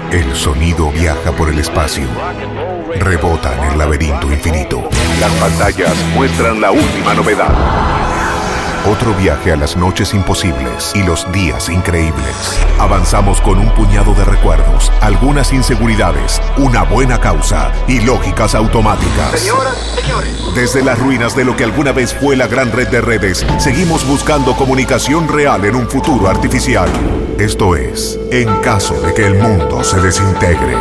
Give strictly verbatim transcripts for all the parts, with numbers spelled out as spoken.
El sonido viaja por el espacio. Rebota en el laberinto infinito. Las pantallas muestran la última novedad. Otro viaje a las noches imposibles y los días increíbles. Avanzamos con un puñado de recuerdos, algunas inseguridades, una buena causa y lógicas automáticas. Señoras, señores. Desde las ruinas de lo que alguna vez fue la gran red de redes, seguimos buscando comunicación real en un futuro artificial. Esto es, en caso de que el mundo se desintegre.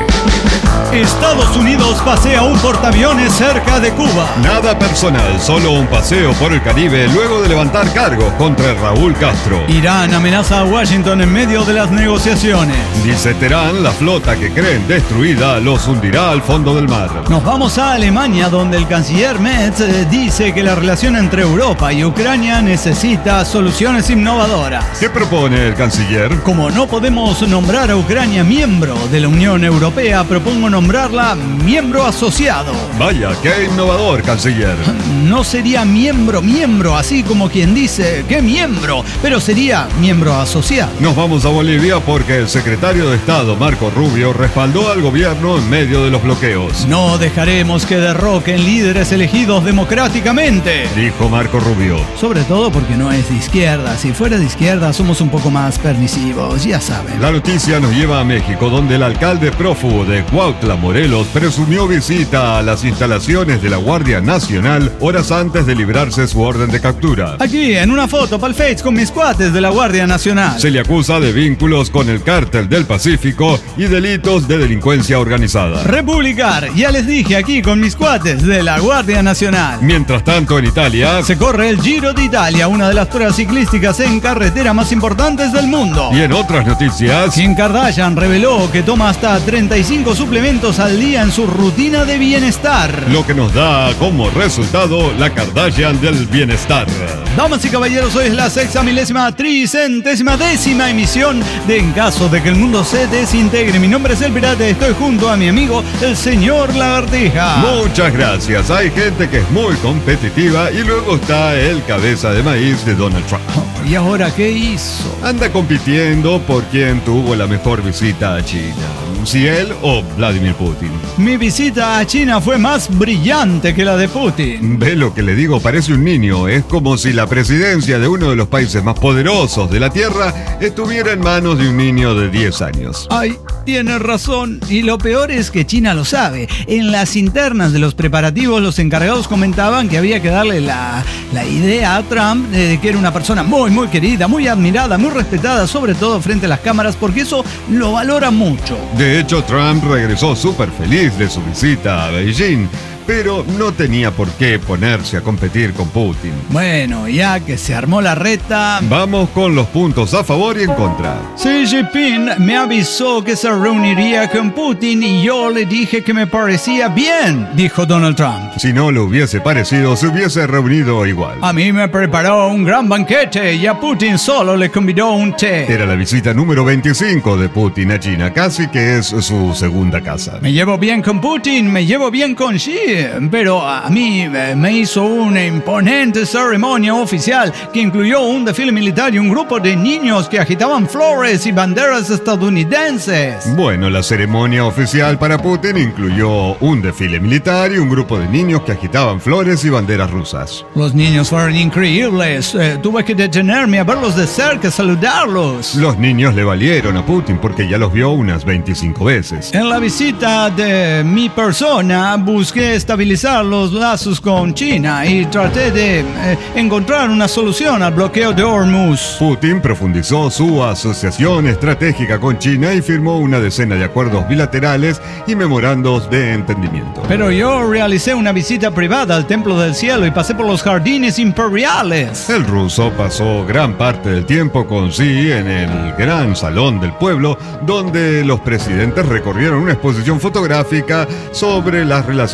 Estados Unidos pasea un portaaviones cerca de Cuba. Nada personal, solo un paseo por el Caribe luego de levantar cargos contra Raúl Castro. Irán amenaza a Washington en medio de las negociaciones. Dice Teherán, la flota que creen destruida los hundirá al fondo del mar. Nos vamos a Alemania, donde el canciller Metz eh, dice que la relación entre Europa y Ucrania necesita soluciones innovadoras. ¿Qué propone el canciller? Como no podemos nombrar a Ucrania miembro de la Unión Europea, propongo nombrarla miembro asociado. Vaya, qué innovador, canciller. No sería miembro, miembro, así como quien dice, ¿qué miembro? Pero sería miembro asociado. Nos vamos a Bolivia porque el secretario de Estado, Marco Rubio, respaldó al gobierno en medio de los bloqueos. No dejaremos que derroquen líderes elegidos democráticamente, dijo Marco Rubio. Sobre todo porque no es de izquierda. Si fuera de izquierda somos un poco más permisivos, ya saben. La noticia nos lleva a México, donde el alcalde prófugo de Cuautla, Morelos, presumió visita a las instalaciones de la Guardia Nacional horas antes de librarse su orden de captura. Aquí, en una foto para el Face con mis cuates de la Guardia Nacional. Se le acusa de vínculos con el Cártel del Pacífico y delitos de delincuencia organizada. Republicar, ya les dije aquí con mis cuates de la Guardia Nacional. Mientras tanto, en Italia se corre el Giro de Italia, una de las pruebas ciclísticas en carretera más importantes del mundo. Y en otras noticias, Kim Kardashian reveló que toma hasta treinta y cinco suplementos al día en su rutina de bienestar. Lo que nos da como resultado la Kardashian del bienestar. Damas y caballeros, hoy es la sexta milésima tricentésima décima emisión de En caso de que el mundo se desintegre. Mi nombre es El Pirata y estoy junto a mi amigo, el señor Lagartija. Muchas gracias. Hay gente que es muy competitiva y luego está el cabeza de maíz de Donald Trump. Oh, ¿y ahora qué hizo? Anda compitiendo por quién tuvo la mejor visita a China. Si él o Vladimir Putin. Mi visita a China fue más brillante que la de Putin. Ve lo que le digo, parece un niño. Es como si la presidencia de uno de los países más poderosos de la Tierra estuviera en manos de un niño de diez años. Ay, tiene razón. Y lo peor es que China lo sabe. En las internas de los preparativos, los encargados comentaban que había que darle la, la idea a Trump de que era una persona muy, muy querida, muy admirada, muy respetada, sobre todo frente a las cámaras, porque eso lo valora mucho. De hecho, Trump regresó súper feliz de su visita a Beijing, pero no tenía por qué ponerse a competir con Putin. Bueno, ya que se armó la reta, vamos con los puntos a favor y en contra. Xi Jinping me avisó que se reuniría con Putin y yo le dije que me parecía bien, dijo Donald Trump. Si no le hubiese parecido, se hubiese reunido igual. A mí me preparó un gran banquete y a Putin solo le convidó un té. Era la visita número veinticinco de Putin a China, casi que es su segunda casa. Me llevo bien con Putin, me llevo bien con Xi, pero a mí me hizo una imponente ceremonia oficial que incluyó un desfile militar y un grupo de niños que agitaban flores y banderas estadounidenses. Bueno, la ceremonia oficial para Putin incluyó un desfile militar y un grupo de niños que agitaban flores y banderas rusas. Los niños fueron increíbles. Eh, tuve que detenerme a verlos de cerca, saludarlos. Los niños le valieron a Putin porque ya los vio unas veinticinco veces. En la visita de mi persona busqué estabilizar los lazos con China y traté de eh, encontrar una solución al bloqueo de Hormuz. Putin profundizó su asociación estratégica con China y firmó una decena de acuerdos bilaterales y memorandos de entendimiento. Pero yo realicé una visita privada al Templo del Cielo y pasé por los jardines imperiales. El ruso pasó gran parte del tiempo con Xi en el gran salón del pueblo, donde los presidentes recorrieron una exposición fotográfica sobre las relaciones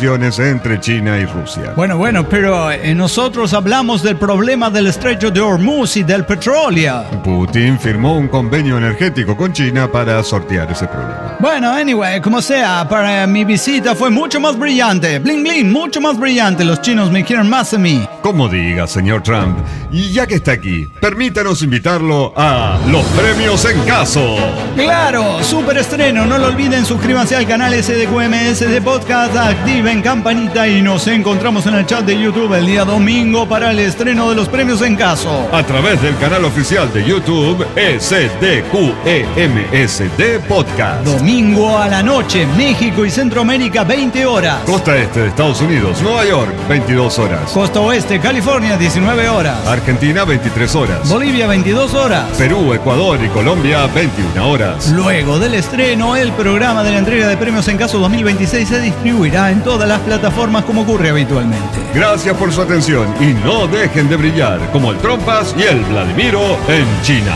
entre China y Rusia. Bueno, bueno, pero eh, nosotros hablamos del problema del estrecho de Hormuz y del petróleo. Putin firmó un convenio energético con China para sortear ese problema. Bueno, anyway, como sea, para mi visita fue mucho más brillante. Bling, bling, mucho más brillante. Los chinos me quieren más a mí. Como diga, señor Trump. Y ya que está aquí, permítanos invitarlo a los premios en caso. Claro, super estreno. No lo olviden, suscríbanse al canal S D Q M S de Podcast, activen campanita y nos encontramos en el chat de YouTube el día domingo para el estreno de los premios en caso. A través del canal oficial de YouTube S D Q E M S D Podcast. Domingo a la noche, México y Centroamérica, veinte horas. Costa Este de Estados Unidos, Nueva York, veintidós horas. Costa Oeste, California, diecinueve horas. Argentina, veintitrés horas. Bolivia, veintidós horas. Perú, Ecuador y Colombia, veintiuna horas. Luego del estreno, el programa de la entrega de premios en caso dos mil veintiséis se distribuirá en todas las plataformas como ocurre habitualmente. Gracias por su atención y no dejen de brillar como el Trompas y el Vladimiro en China.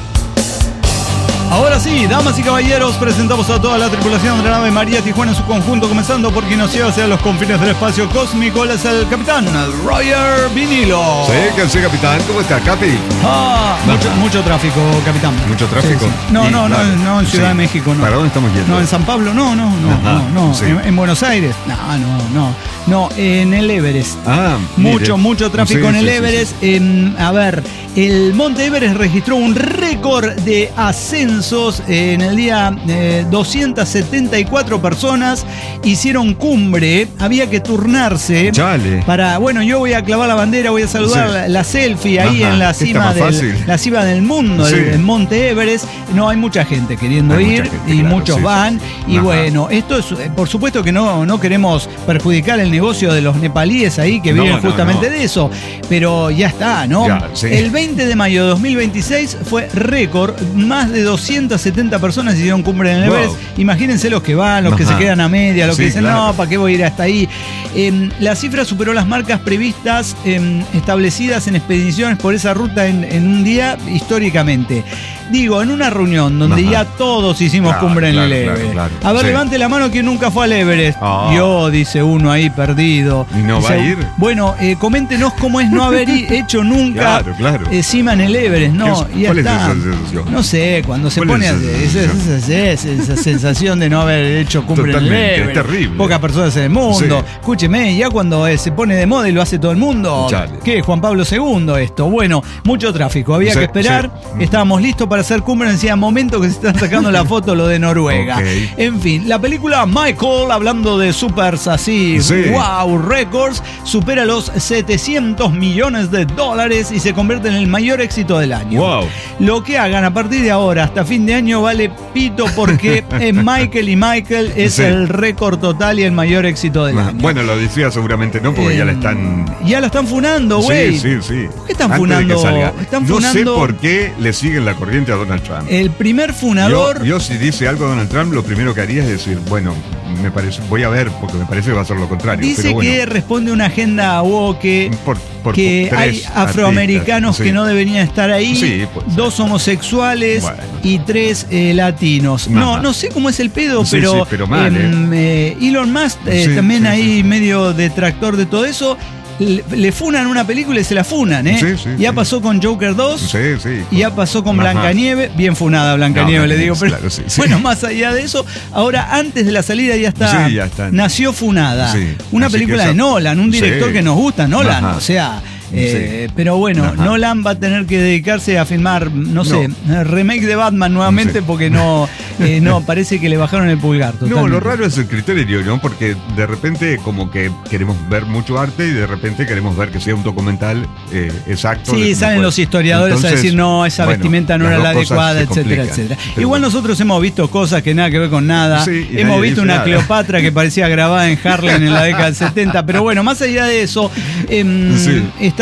Ahora sí, damas y caballeros, presentamos a toda la tripulación de la nave María Tijuana en su conjunto, comenzando por quien nos lleva hacia los confines del espacio cósmico. Él es el capitán Roger Vinilo. Sí, que sí, capitán. ¿Cómo está, Capi? Ah, mucho, mucho tráfico, capitán. ¿Mucho tráfico? Sí, sí. No, Y, no, no, claro, no, en Ciudad sí. de México, no. ¿Para dónde estamos yendo? No, en San Pablo, no, no, no, Ajá, no, no. sí. En, en Buenos Aires, no, no, no. No, en el Everest. Ah, Mucho, mire. mucho tráfico Sí, en el sí, sí, Everest. sí. Eh, a ver, el Monte Everest registró un récord de ascensos en el día. Eh, doscientas setenta y cuatro personas hicieron cumbre. Había que turnarse. Chale. Para, bueno, yo voy a clavar la bandera, voy a saludar Sí. la, la selfie ahí Ajá, en la está cima, más del, fácil. la cima del mundo, Sí. el, el Monte Everest. No, hay mucha gente queriendo Hay ir mucha gente, y claro, muchos sí, van. sí. Y Ajá. bueno, esto es, eh, por supuesto que no, no queremos perjudicar el negocio de los nepalíes ahí que No, viven no, justamente no. de eso. Pero ya está, ¿no? Ya, sí. El veinte de mayo de dos mil veintiséis fue récord. Más de doscientas setenta personas hicieron cumbre en el Wow. Everest. Imagínense los que van, los que Ajá. se quedan a media, los Sí, que dicen, claro. no, ¿para qué voy a ir hasta ahí? Eh, la cifra superó las marcas previstas eh, establecidas en expediciones por esa ruta en, en un día históricamente. Digo, en una reunión donde Ajá. ya todos hicimos Claro, cumbre en claro, el claro, Everest. claro. A ver, Sí. levante la mano quien nunca fue al Everest. Ah. Yo, dice uno ahí perdido. ¿Y no va a ir? Bueno, eh, coméntenos cómo es no haber i- hecho nunca Claro, claro. eh, cima en el Everest. No, ¿Qué es- y ya cuál es está. esa sensación? No sé, cuando se ¿Cuál pone es a- esa esa, sensación? esa- esa- esa sensación de no haber hecho cumbre Totalmente, en el es Everest. terrible. Pocas personas en el mundo. Sí. Escúcheme, ya cuando eh, se pone de moda y lo hace todo el mundo. Chale. ¿Qué? Juan Pablo segundo esto. Bueno, mucho tráfico. Había Sí, que esperar. sí. Estábamos listos para hacer cumbre. Decía momento que se están sacando la foto lo de Noruega. Ok. En fin, la película Michael, hablando de supers así, Sí. wow, récords, supera los setecientos millones de dólares y se convierte en el mayor éxito del año. Wow. Lo que hagan a partir de ahora hasta fin de año vale pito porque eh, Michael y Michael es Sí. el récord total y el mayor éxito del año. Bueno, lo decía seguramente no, porque Eh, ya la están... Ya la están funando, güey. Sí, sí, sí. ¿Por qué están Antes de que funando? salga. Están no sé funando- por qué le siguen la corriente a Donald Trump. El primer funador. Yo, yo si dice algo Donald Trump, lo primero que haría es decir, bueno, me parece, voy a ver, porque me parece que va a ser lo contrario. Dice pero bueno, que responde a una agenda woke, por- por- que por hay tres afroamericanos artistas, que sí. no deberían estar ahí, Sí, puede ser. dos homosexuales Bueno. y tres eh, latinos. No, Ajá. no sé cómo es el pedo, Sí, pero, sí, pero mal, em, eh, Elon Musk eh, Sí, también sí, ahí sí. medio detractor de todo eso. Le, le funan una película y se la funan, ¿eh? Sí, sí, ya sí. pasó con Joker dos. Sí, sí. Y ya pasó con Ajá. Blancanieves, bien funada Blancanieves, No, le digo. Pero, claro, sí, sí. Bueno, más allá de eso, ahora antes de la salida ya está, Sí, ya está. nació funada. Sí, Una así película que esa- de Nolan, un director Sí. que nos gusta, Nolan, Ajá. o sea. eh, Sí. Pero bueno, Ajá. Nolan va a tener que dedicarse a filmar, no sé, remake de Batman nuevamente Sí. porque no, eh, no, parece que le bajaron el pulgar. No, Totalmente. lo raro es el criterio, ¿no? Porque de repente como que queremos ver mucho arte y de repente queremos ver que sea un documental eh, exacto. de Sí, cómo salen fue. los historiadores a Entonces, decir no, esa bueno, vestimenta no las era la dos cosas adecuada, se etcétera, complican. etcétera. Pero Igual bueno. nosotros hemos visto cosas que nada que ver con nada. Sí, y hemos nadie visto dice una nada. Cleopatra que parecía grabada en Harlem en la década del setenta. Pero bueno, más allá de eso, em, Sí. está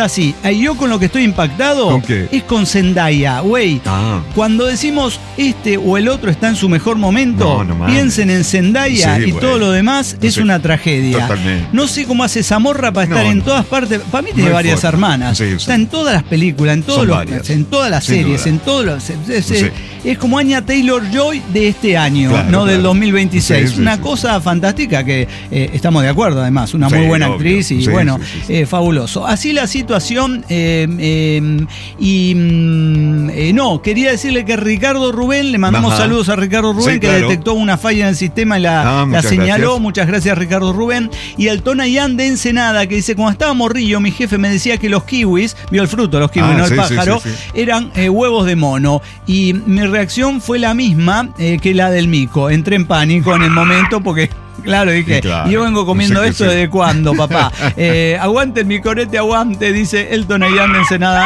está así. Y yo con lo que estoy impactado ¿Con qué? es con Zendaya. Güey, Ah. cuando decimos este o el otro está en su mejor momento, No, no mames. piensen en Zendaya Sí, y güey. todo lo demás es Sí, una tragedia. totalmente. No sé cómo hace Zamorra para estar No, en no. todas partes. Para mí tiene No hay varias forma. hermanas. Sí, sí. Está en todas las películas, en todos Son los, varias. en todas las Sin series, duda. en todos los. Es, es- Sí. es como Anya Taylor-Joy de este año, Claro, no del claro. dos mil veintiséis. Sí, sí, una sí. cosa fantástica que eh, estamos de acuerdo, además. Una Sí, muy buena obvio. actriz y Sí, bueno, sí, sí, sí. eh, fabuloso. Así la situación. eh, eh, y mm, eh, no, quería decirle que Ricardo Rubén, le mandamos Ajá. saludos a Ricardo Rubén, Sí, que claro. detectó una falla en el sistema y la, Ah, la muchas señaló. gracias. Muchas gracias, Ricardo Rubén. Y el Tonayán de Ensenada, que dice: cuando estaba morrillo, mi jefe me decía que los kiwis, vio el fruto, los kiwis, Ah, no el sí, sí, pájaro, sí, sí. eran eh, huevos de mono. Y mi reacción fue la misma eh, que la del mico. Entré en pánico en el momento porque. Claro, dije, Sí, claro. yo vengo comiendo Sí que esto sí. desde cuándo, papá. Eh, aguante el micorete, aguante, dice el Tonayán de Ensenada.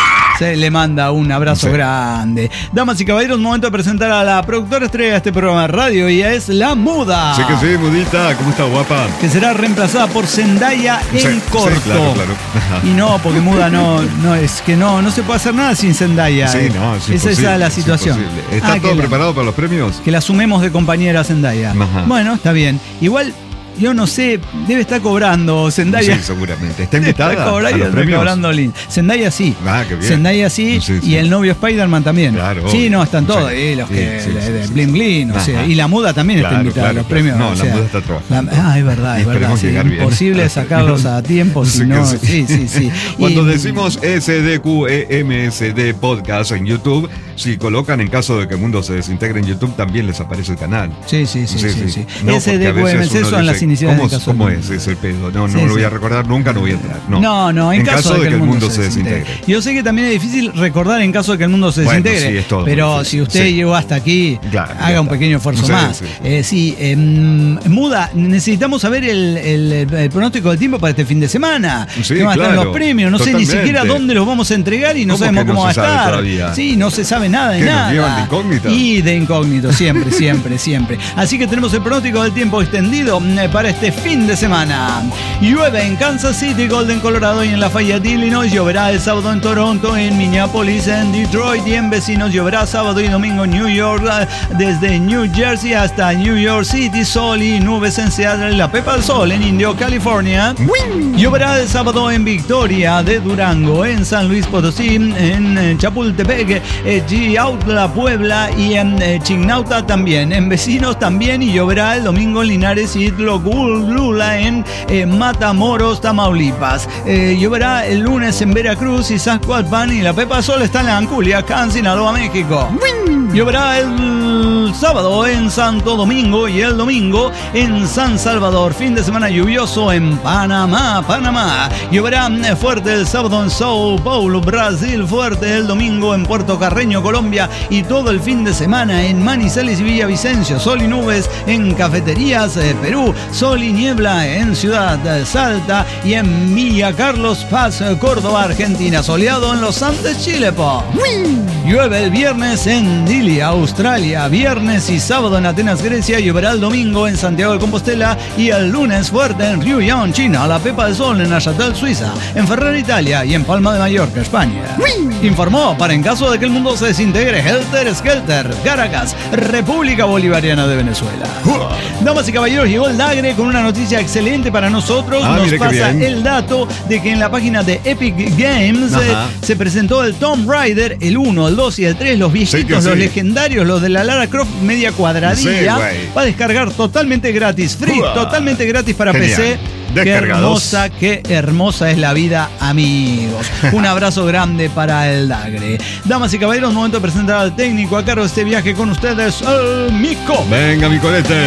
Se le manda un abrazo Sí. grande. Damas y caballeros, momento de presentar a la productora estrella de este programa de radio, y ella es La Muda. Sí que sí, Mudita, ¿cómo está, guapa? Que será reemplazada por Zendaya en Sí, sí, corto. claro, claro. Ajá. Y no, porque Muda no, no es que no, no se puede hacer nada sin Zendaya. Sí, eh. no, es Esa imposible, es la es situación. imposible. ¿Está Ah, todo que la- preparado para los premios? que la sumemos de compañera a Zendaya. Ajá. Bueno, está bien. Igual, yo no sé, debe estar cobrando Zendaya. Sí, seguramente. ¿Está Debe invitada estar a cobrando, los está premios? cobrando lindo. Zendaya sí. Ah, qué bien. Zendaya sí, Sí, y sí. el novio Spider-Man también. Claro, sí, obvio. no, están todos. Sí, eh, los sí, que sí, de, sí, de sí. Bling Bling, o sea, Ajá. y la Muda también está Claro, invitada a claro, los claro. premios. No, o la sea, Muda está trabajando. la- ah, es verdad, Y es verdad. esperemos Sí, llegar bien. imposible sacarlos a tiempo, si Sí que no. sí. Sí, sí, sí. Cuando Y- decimos S D Q E M S D Podcast en YouTube, si colocan en caso de que el mundo se desintegre en YouTube, también les aparece el canal. Sí, sí, sí, sí, sí. No, S porque D a Q M veces C uno son las dice, iniciales ¿Cómo, del caso cómo del es mundo. ese pedo? No, no Sí, lo voy sí. a recordar nunca, no voy a entrar. No, No, no, en, caso, de que el mundo, se desintegre. Yo sé que también es difícil recordar en caso de que el mundo se Bueno, desintegre, sí, es todo pero muy si difícil. usted Sí. llegó hasta aquí, Claro, ya haga un está. pequeño esfuerzo Sí, más. sí. Eh, sí, em, Muda, necesitamos saber el, el- el pronóstico del tiempo para este fin de semana. Sí, ¿Qué van a estar claro, los premios? No sé ni totalmente. siquiera dónde los vamos a entregar y no ¿Cómo sabemos que no cómo va se a sabe estar. todavía? Sí, no se sabe nada de ¿Qué, nos nada. llevan de incógnito? Y de incógnito, siempre, siempre, siempre. Así que tenemos el pronóstico del tiempo extendido mm, para este fin de semana. Llueve en Kansas City, Golden, Colorado y en Lafayette, Illinois. Lloverá el sábado en Toronto, en Minneapolis, en Detroit y en vecinos. Lloverá sábado y domingo en New York, eh, desde New Jersey hasta New York City. Sol y nubes en Seattle, la Pepa del Sol en Indio, California. Lloverá el sábado en Victoria de Durango, en San Luis Potosí, en eh, Chapultepec, eh, Chiautla, Puebla y en eh, Chignauta también. En vecinos también, y lloverá el domingo en Linares y Tlogulula en eh, Matamoros, Tamaulipas. Eh, lloverá el lunes en Veracruz y Zacualpan, y la Pepa Sol está en la Anculia, acá en Sinaloa, México. Lloverá el sábado en Santo Domingo y el domingo en San Salvador. Fin de semana lluvioso en Panamá, Panamá. Lloverá fuerte el sábado en Sao Paulo, Brasil. Fuerte el domingo en Puerto Carreño, Colombia. Y todo el fin de semana en Manizales y Villavicencio. Sol y nubes en Cafeterías, eh, Perú. Sol y niebla en Ciudad eh, Salta y en Villa Carlos Paz, eh, Córdoba, Argentina. Soleado en Los Andes, Chile, po. Llueve el viernes en Dili, Australia. Viernes y sábado en Atenas, Grecia. Lloverá el domingo en Santiago de Compostela y el lunes fuerte en Ryuyang, China. La Pepa del Sol en Neuchâtel, Suiza. En Ferrara, Italia y en Palma de Mallorca, España. Informó para en caso de que el mundo se desintegre Helter Skelter, Caracas, República Bolivariana de Venezuela. Damas y caballeros, llegó el Dagre con una noticia excelente para nosotros. Ah, Nos mire qué pasa bien. el dato de que en la página de Epic Games eh, Ajá. se presentó el Tomb Raider, el uno, el dos y el tres, los viejitos, Sí que los sí. legendarios, los de la Lara Croft media cuadradilla. Sí, güey. Va a descargar totalmente gratis, free, Uah. totalmente gratis para Genial. P C. Qué Descargados. hermosa, qué hermosa es la vida, amigos. Un abrazo grande para el Dagre. Damas y caballeros, momento de presentar al técnico a cargo de este viaje con ustedes, el Mico. Venga, mi colete.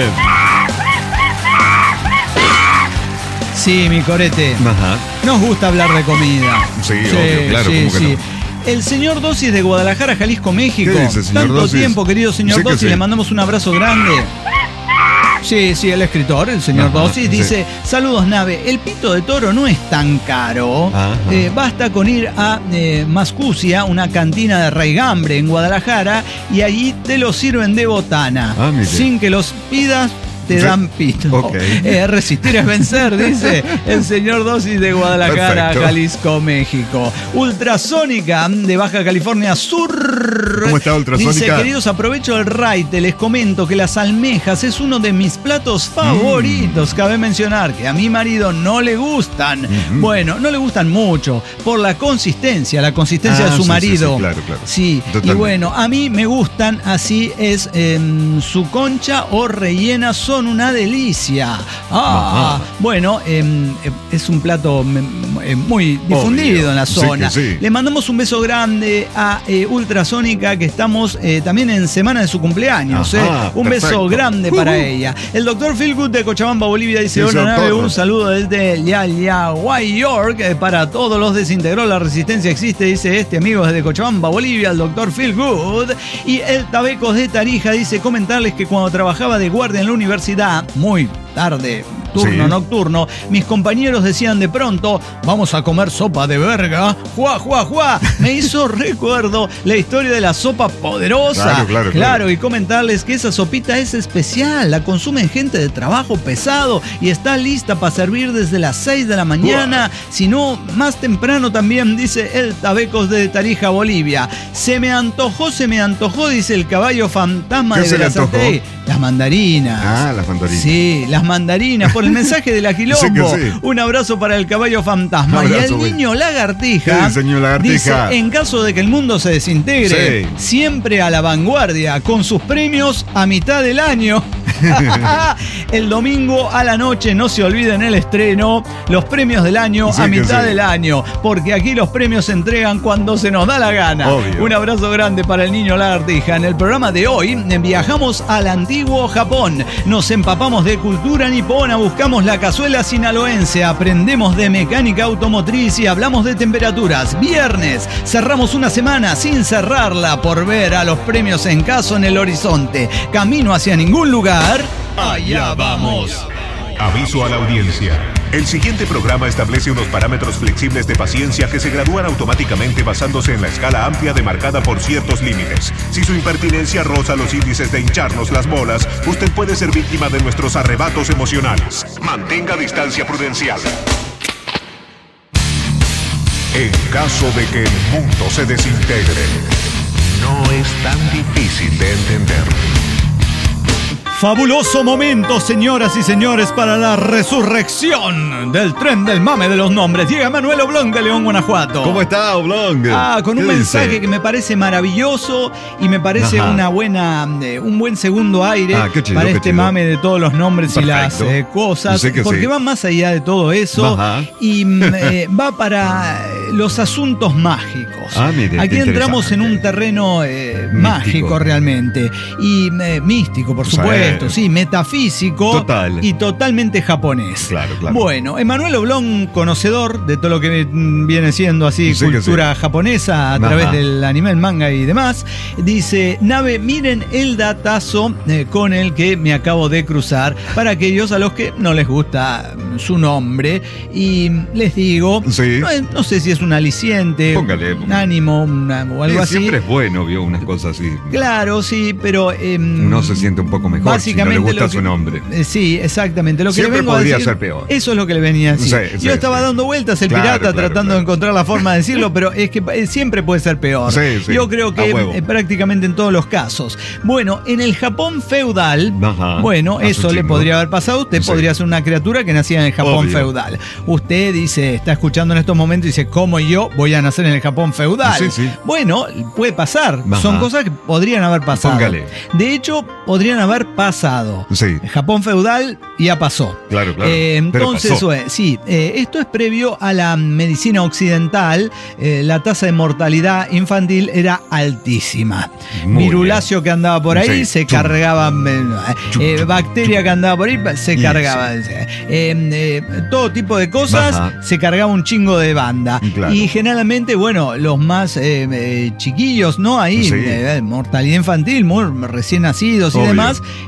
Sí, mi corete. Ajá. Nos gusta hablar de comida. Sí, obvio, claro, ¿cómo que no? El señor Dosis de Guadalajara, Jalisco, México. ¿Qué dice, señor Tanto Dosis? tiempo, querido señor Sí que Dosis, sí. le mandamos un abrazo grande. Sí, sí, el escritor, el señor Ajá, Dosis, sí. dice: saludos, nave, el pito de toro no es tan caro. Ajá. Eh, basta con ir a eh, Mascucia, una cantina de raigambre en Guadalajara, y allí te lo sirven de botana. Ah, mire. sin que los pidas te dan pito. Okay. Eh, resistir es vencer, dice el señor Dosis de Guadalajara, Perfecto. Jalisco, México. Ultrasónica de Baja California Sur. ¿Cómo está Ultrasónica? Dice, queridos, aprovecho el raite, les comento que las almejas es uno de mis platos favoritos. Mm. Cabe mencionar que a mi marido no le gustan. Mm-hmm. Bueno, no le gustan mucho por la consistencia, la consistencia ah, de su sí, marido. Sí, sí, claro, claro. Sí, Totalmente. y bueno, a mí me gustan, así es, eh, su concha o rellena son una delicia. Ah, bueno, eh, es un plato eh, muy difundido Obvio. En la zona. Sí sí. Le mandamos un beso grande a eh, Ultrasónica, que estamos eh, también en semana de su cumpleaños. Ajá, eh. Un perfecto. beso grande uh-huh. para ella. El doctor Philgood de Cochabamba, Bolivia, dice: hola, nave, un saludo desde Yayaguay, York. Eh, para todos los desintegró la resistencia existe, dice este amigo desde Cochabamba, Bolivia, el doctor Philgood. Y el Tabecos de Tarija dice: comentarles que cuando trabajaba de guardia en la universidad, muy tarde, turno sí. nocturno, mis compañeros decían de pronto: vamos a comer sopa de verga. ¡Juá, juá, juá! Me hizo recuerdo la historia de la sopa poderosa. Claro, claro, claro, claro. Y comentarles que esa sopita es especial. La consumen gente de trabajo pesado y está lista para servir desde las seis de la mañana. Wow. Si no, más temprano también, dice el Tabecos de Tarija, Bolivia. Se me antojó, se me antojó, dice el caballo fantasma de Verazate. Las mandarinas. Ah, las mandarinas. Sí, las mandarinas. Por el mensaje de la Quilombo. Sí sí. Un abrazo para el caballo fantasma. Abrazo, y el güey. niño lagartija. Sí, señor lagartija. Dice: en caso de que el mundo se desintegre, sí. siempre a la vanguardia, con sus premios a mitad del año. El domingo a la noche, no se olviden el estreno, los premios del año sí, a mitad sí. del año, porque aquí los premios se entregan cuando se nos da la gana. Obvio. Un abrazo grande para el niño lagartija. En el programa de hoy viajamos al antiguo Japón, nos empapamos de cultura nipona, buscamos la cazuela sinaloense, aprendemos de mecánica automotriz y hablamos de temperaturas. Viernes, cerramos una semana sin cerrarla por ver a los premios en caso en el horizonte. Camino hacia ningún lugar. Allá vamos. Aviso a la audiencia. El siguiente programa establece unos parámetros flexibles de paciencia que se gradúan automáticamente basándose en la escala amplia demarcada por ciertos límites. Si su impertinencia roza los índices de hincharnos las bolas, usted puede ser víctima de nuestros arrebatos emocionales. Mantenga distancia prudencial. En caso de que el mundo se desintegre, no es tan difícil de entender. Fabuloso momento, señoras y señores, para la resurrección del tren del mame de los nombres. Llega Manuel Oblong de León, Guanajuato. ¿Cómo está, Oblong? Ah, con un dice? mensaje que me parece maravilloso y me parece Ajá. una buena, eh, un buen segundo aire ah, qué chido, para qué este chido. mame de todos los nombres Perfecto. y las eh, cosas, sé que porque sí. va más allá de todo eso. Ajá. y eh, va para los asuntos mágicos. Ah, mire, Aquí entramos en un terreno eh, mágico realmente y eh, místico, por supuesto. Esto, sí, metafísico Total. y totalmente japonés. Claro, claro. Bueno, Emanuel Oblong, conocedor de todo lo que viene siendo así sí cultura sí. japonesa a Ajá. través del anime, el manga y demás, dice: Nave, miren el datazo eh, con el que me acabo de cruzar para aquellos a los que no les gusta su nombre. Y les digo, sí. no, no sé si es un aliciente, Póngale. un ánimo una, o algo sí, así. Siempre es bueno, vio, unas cosas así. Claro, sí, pero... Eh, uno se siente un poco mejor si no le gusta que, su nombre. Eh, sí, exactamente. Lo que Siempre le vengo podría a decir, ser peor. Eso es lo que le venía a decir. Sí, Yo sí, estaba sí. dando vueltas el claro, pirata claro, tratando claro. de encontrar la forma de decirlo, pero es que eh, siempre puede ser peor. Sí, sí. Yo creo que eh, prácticamente en todos los casos. Bueno, en el Japón feudal, Ajá, bueno, eso le podría haber pasado. Usted sí. podría ser una criatura que nacía en el Japón Obvio. feudal. Usted dice, está escuchando en estos momentos y dice, ¿cómo yo voy a nacer en el Japón feudal? Sí, sí. Bueno, puede pasar. Ajá. Son cosas que podrían haber pasado. Póngale. De hecho, podrían haber pasado. Sí. El Japón feudal ya pasó. Claro, claro. Eh, entonces, pasó. Eh, sí, eh, esto es previo a la medicina occidental. Eh, la tasa de mortalidad infantil era altísima. Muy Virulacio bien. que andaba por ahí, Sí. se Chum. cargaba. Eh, Chum, eh, chum, bacteria chum. que andaba por ahí, se Y cargaba. Eh, eh, todo tipo de cosas, Ajá. se cargaba un chingo de banda. Claro. Y generalmente, bueno, los más eh, eh, chiquillos, ¿no? Ahí, Sí. eh, mortalidad infantil, muy recién nacidos y Obvio. demás,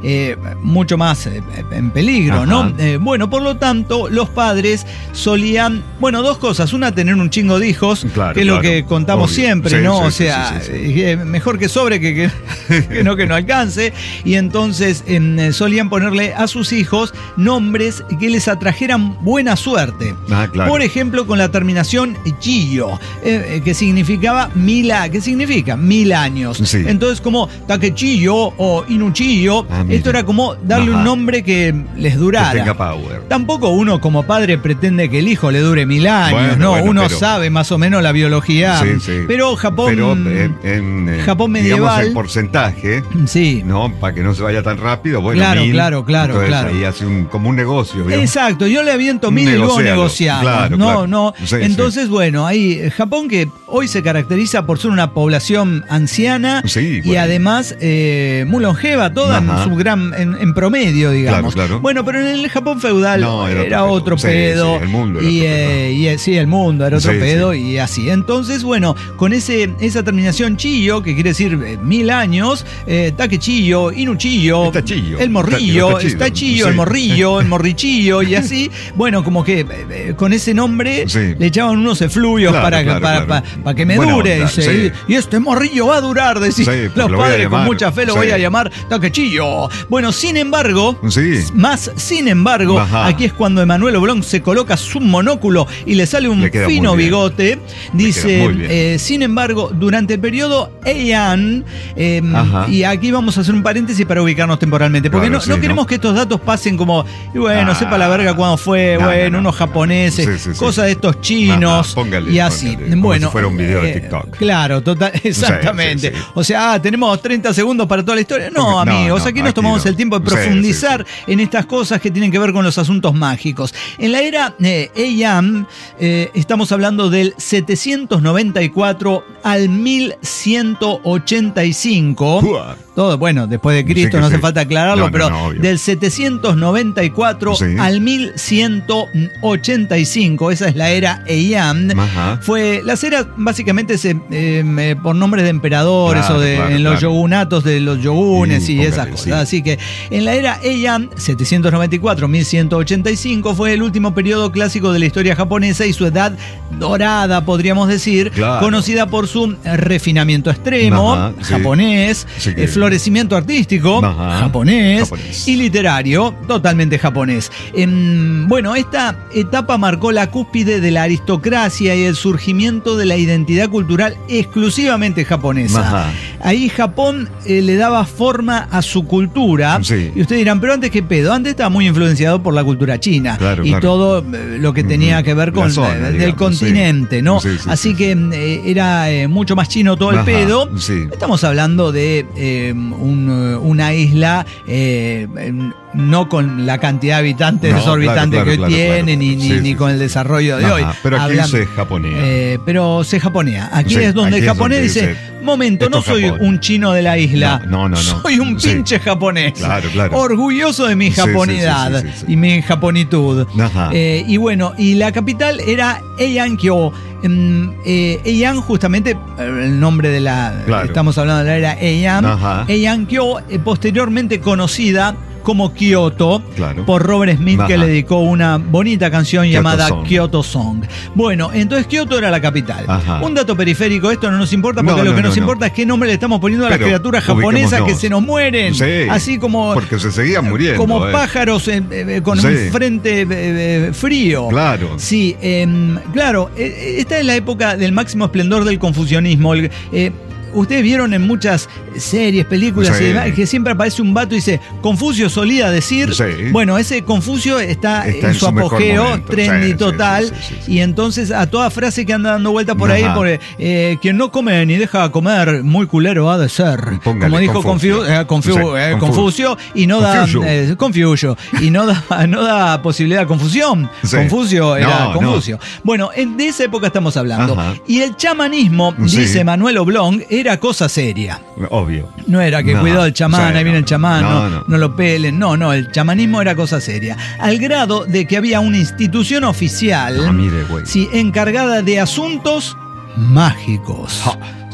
eh, mucho más eh, en peligro, Ajá. ¿no? Eh, bueno, por lo tanto, los padres solían, bueno, dos cosas. Una, tener un chingo de hijos, Claro, que es claro, lo que contamos obvio. siempre, Sí, ¿no? sí, o sí, sea, sí, sí, sí. eh, mejor que sobre que, que, que no que no alcance. Y entonces eh, solían ponerle a sus hijos nombres que les atrajeran buena suerte. Ah, claro. Por ejemplo, con la terminación Chiyo, eh, que significaba mil a, ¿qué significa? Mil años. Sí. Entonces, como Takechillo o Inuchiyo, Ah, mira. esto era como darle Ajá. un nombre que les durara. Que tenga power. Tampoco uno como padre pretende que el hijo le dure mil años, Bueno, no, bueno, uno pero- sabe más o menos la biología. Sí, sí. Pero Japón, Pero en, en, eh, Japón digamos, medieval, el porcentaje, sí. ¿no? Para que no se vaya tan rápido. Bueno, Claro, mil, claro, claro, entonces claro. ahí hace un, como un negocio. ¿vio? Exacto, yo le aviento Un mil y luego negociado. negociamos. Claro, no, claro. no. Sí, Entonces, sí. bueno, ahí eh, Japón, que hoy se caracteriza por ser una población anciana Sí, y bueno. además eh, muy longeva, toda en Ajá. su gran, en, en promedio, digamos. Claro, claro. Bueno, pero en el Japón feudal No, era, era otro otro pedo. pedo. Sí, sí, el mundo era y, otro pedo. eh, y, eh, sí, el mundo era otro Sí, pedo sí. y así. Entonces, bueno, con ese esa terminación Chiyo, que quiere decir eh, mil años, eh, Takechillo, Inuchiyo, Está chillo. el morrillo, Está- está está chido. chillo, Sí. el morrillo, el morrichillo y así. Bueno, como que eh, eh, con ese nombre Sí. le echaban unos efluvios Claro, para, claro, para, claro. para, para que me Buena dure. onda, Dice, sí. y, y este morrillo va a durar, decís Sí, pues los lo voy a padres con llamar. mucha fe lo Sí. voy a llamar Takechillo. Bueno, sin embargo, Sí. más sin embargo, Ajá. aquí es cuando Emanuel Oblong se coloca su monóculo y le sale un Le queda fino muy bien. bigote. Dice, queda muy bien. eh, sin embargo, durante el periodo Heian, eh, Ajá. y aquí vamos a hacer un paréntesis para ubicarnos temporalmente, porque Claro, no, no sí, queremos ¿no? que estos datos pasen como, y bueno, Ah. sepa la verga cuándo fue, No, bueno, no, no. unos japoneses, Sí, sí, sí. cosas de estos chinos Ajá, póngale, y así. póngale, como Bueno, si fuera un video de eh, TikTok. Claro, total, exactamente. sí, sí. O sea, ah, tenemos treinta segundos para toda la historia. No, No, amigos, no, aquí nos aquí tomamos no. el tiempo de Sí, profundizar sí, sí. en estas cosas que tienen que ver con los asuntos mágicos. En la era eh, Heian, eh, estamos hablando del setecientos noventa y cuatro al mil ciento ochenta y cinco. Uah. Todo, bueno, después de Cristo, Sí que no hace sí. falta aclararlo, No, no, pero no, obvio. del setecientos noventa y cuatro Sí. al mil ciento ochenta y cinco, esa es la era Heian. Ajá. Fue, las eras básicamente se, eh, eh, por nombres de emperadores Claro, o de claro, en los claro. yogunatos de los yogunes Sí, y póngale, esas cosas. sí. Así que en la era Heian, setecientos noventa y cuatro a mil ciento ochenta y cinco, fue el último periodo clásico de la historia japonesa y su edad dorada, podríamos decir, Claro. conocida por su refinamiento extremo, Ajá, sí. japonés, Sí que- eh, florecimiento artístico, Ajá, japonés, japonés. y literario, totalmente japonés. Em, bueno, esta etapa marcó la cúspide de la aristocracia y el surgimiento de la identidad cultural exclusivamente japonesa. Ajá. Ahí Japón eh, le daba forma a su cultura. Sí. Y ustedes dirán, pero antes qué pedo, antes estaba muy influenciado por la cultura china Claro, y claro. todo eh, lo que tenía Ujú. que ver La con zona, eh, del digamos, continente, sí. ¿no? Sí, sí, Así sí, que eh, era eh, mucho más chino todo el Ajá, pedo. sí. Estamos hablando de eh, un, eh, una isla eh, en- no con la cantidad de habitantes No, desorbitantes claro, que hoy claro, claro, tiene, claro. ni, ni, Sí, ni sí, con sí. el desarrollo de Ajá, hoy. pero aquí Hablan- se japonea. eh, pero se japonea. Aquí Sí, es donde aquí el es japonés donde dice, dice, momento, esto no es soy Japón. un chino de la isla. No, no, no, no. Soy un Sí. pinche japonés. Claro, claro. Orgulloso de mi Sí, sí, japonidad sí, sí, sí, sí. y mi japonitud. Ajá. Eh, y bueno, y la capital era Heian-kyo. Em, eh, Heian, justamente, eh, el nombre de la. Claro. Estamos hablando de la era Heian. Ajá. Heian-kyo, eh, posteriormente conocida como Kyoto, Claro. por Robert Smith, que Ajá. le dedicó una bonita canción Kyoto llamada Song. Kyoto Song. Bueno, entonces Kyoto era la capital. Ajá. Un dato periférico, esto no nos importa porque No, lo no, que nos no, no. importa es qué nombre le estamos poniendo a las Pero criaturas japonesas que ubiquémonos. se nos mueren. Sí, Así como, porque se seguían muriendo, como eh. pájaros eh, eh, con Sí. un frente eh, eh, frío. Claro. Sí, em, claro, eh, esta es la época del máximo esplendor del confucianismo. El, eh, Ustedes vieron en muchas series, películas Sí. y demás, que siempre aparece un vato y dice, Confucio solía decir. Sí. Bueno, ese Confucio está, Está en, en su su mejor apogeo, momento. trendy Sí, sí, total. sí, sí, sí, sí. Y entonces a toda frase que anda dando vuelta por ahí, Ajá. por, eh, quien no come ni deja comer, muy culero ha de ser. Póngale, Como dijo Confucio. Confu- eh, Confu- Sí, eh, Confu- Confucio, y no da. Confucio. eh, Confucio, y no da, no da posibilidad de confusión. Sí. Confucio era No, Confucio. Bueno, en- de esa época estamos hablando. Ajá. Y el chamanismo, Sí. dice Manuel Oblong, era cosa seria. Obvio. No era que No, cuidado el chamán, sí, ahí viene no, el chamán, no, no, no, no. lo pelen. No, no, el chamanismo era cosa seria. Al grado de que había una institución oficial, Ah, mire, güey. sí, encargada de asuntos mágicos. Ja.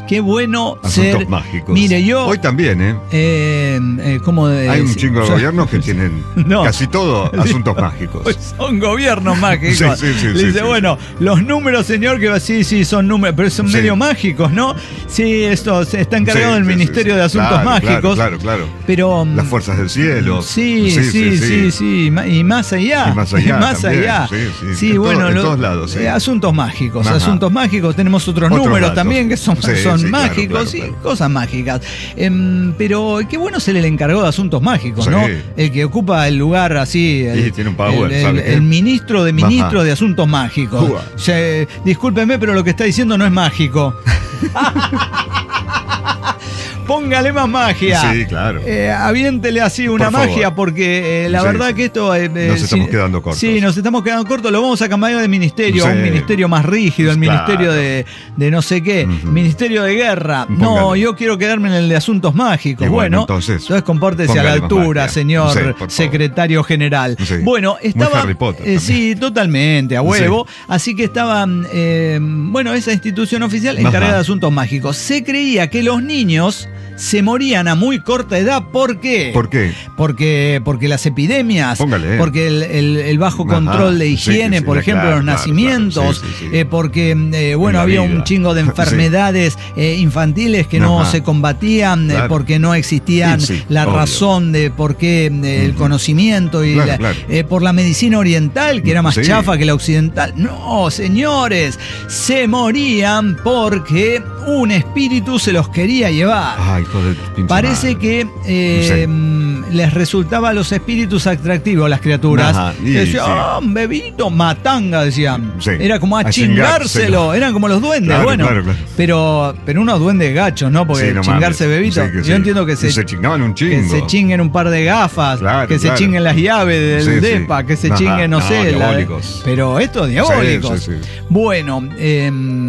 Qué bueno Asuntos ser. mágicos. Mire, yo. Hoy también, ¿eh? eh, eh ¿cómo de, Hay un sí, chingo de yo- gobiernos que tienen No. casi todo asuntos mágicos. Pues son gobiernos mágicos. Sí, sí, sí, Le sí, dice, sí, bueno, los números, señor, que va, sí, sí, son números, pero son Sí. medio mágicos, ¿no? Sí, esto se está encargado Sí, del sí, sí, Ministerio sí. de Asuntos Claro, Mágicos. Claro, claro, claro. Pero. Las fuerzas del cielo. Sí, sí, sí, sí, sí, ma- y más allá. Y más allá Más también, allá. sí, sí. Sí, En bueno, todo- en lo- todos lados, sí. eh, asuntos mágicos, Ajá. asuntos mágicos. Tenemos otros, Otros números datos. también que son, Sí, son sí, claro, mágicos claro, y claro. cosas mágicas. Em, pero qué bueno ser el encargado de asuntos mágicos, Sí. ¿no? El que ocupa el lugar así. El, Y tiene un power, el, el- ¿sabe qué? el ministro de ministros Ajá. de asuntos mágicos. Ua. Se- discúlpeme, pero lo que está diciendo no es mágico. Póngale más magia. Sí, claro. Eh, aviéntele así una Por favor. magia, porque eh, la Sí, verdad sí. que esto. eh, eh, Nos estamos si- quedando cortos. Sí, nos estamos quedando cortos. Lo vamos a cambiar de ministerio a un Sí. ministerio más rígido, el Claro. ministerio de, de no sé qué, Ujú. ministerio de guerra. No, Póngale. yo quiero quedarme en el de asuntos mágicos. Y bueno, bueno, entonces, entonces compórtese a la póngale más altura, magia. señor Sí, por favor. secretario general. Sí. Bueno, Muy estaba. Harry Potter eh, también. sí, totalmente, a huevo. Así que estaba, eh, bueno, esa institución oficial encargada Ajá. de asuntos mágicos. Se creía que los niños se morían a muy corta edad. ¿Por qué? ¿Por qué? Porque, porque las epidemias, Póngale. porque el, el- el bajo Ajá, control de sí, higiene, sí, por sí, ejemplo, claro, los claro, nacimientos, claro, sí, sí, sí. eh, porque, eh, bueno, En la había vida. un chingo de enfermedades eh, infantiles que no Ajá. se combatían, eh, Claro. porque no existían Sí, sí, la obvio. razón de por qué eh, el Ujú. conocimiento y Claro, la- claro. eh, por la medicina oriental, que era más Sí. chafa que la occidental. No, señores, se morían porque un espíritu se los quería llevar. Ay, hijo de pinche Parece madre. que eh, les resultaba a los espíritus atractivos a las criaturas. Ajá, y Decían, sí. ah, un bebito, matanga, decían. Sí, Era como a, a chingárselo. chingárselo. Eran como los duendes, Claro, bueno. claro, claro. Pero, pero unos duendes gachos, ¿no? Porque Sí, no chingarse mames. bebito. Sí, que Yo sí. entiendo que se, Y se chingaban un que chingo. se chinguen un par de gafas, Claro, que se claro. chinguen las llaves del Sí, sí. depa, que se Ajá. chinguen, no, No, sé. la- diabólicos. pero estos diabólicos. Sí, sí, sí. Bueno, eh,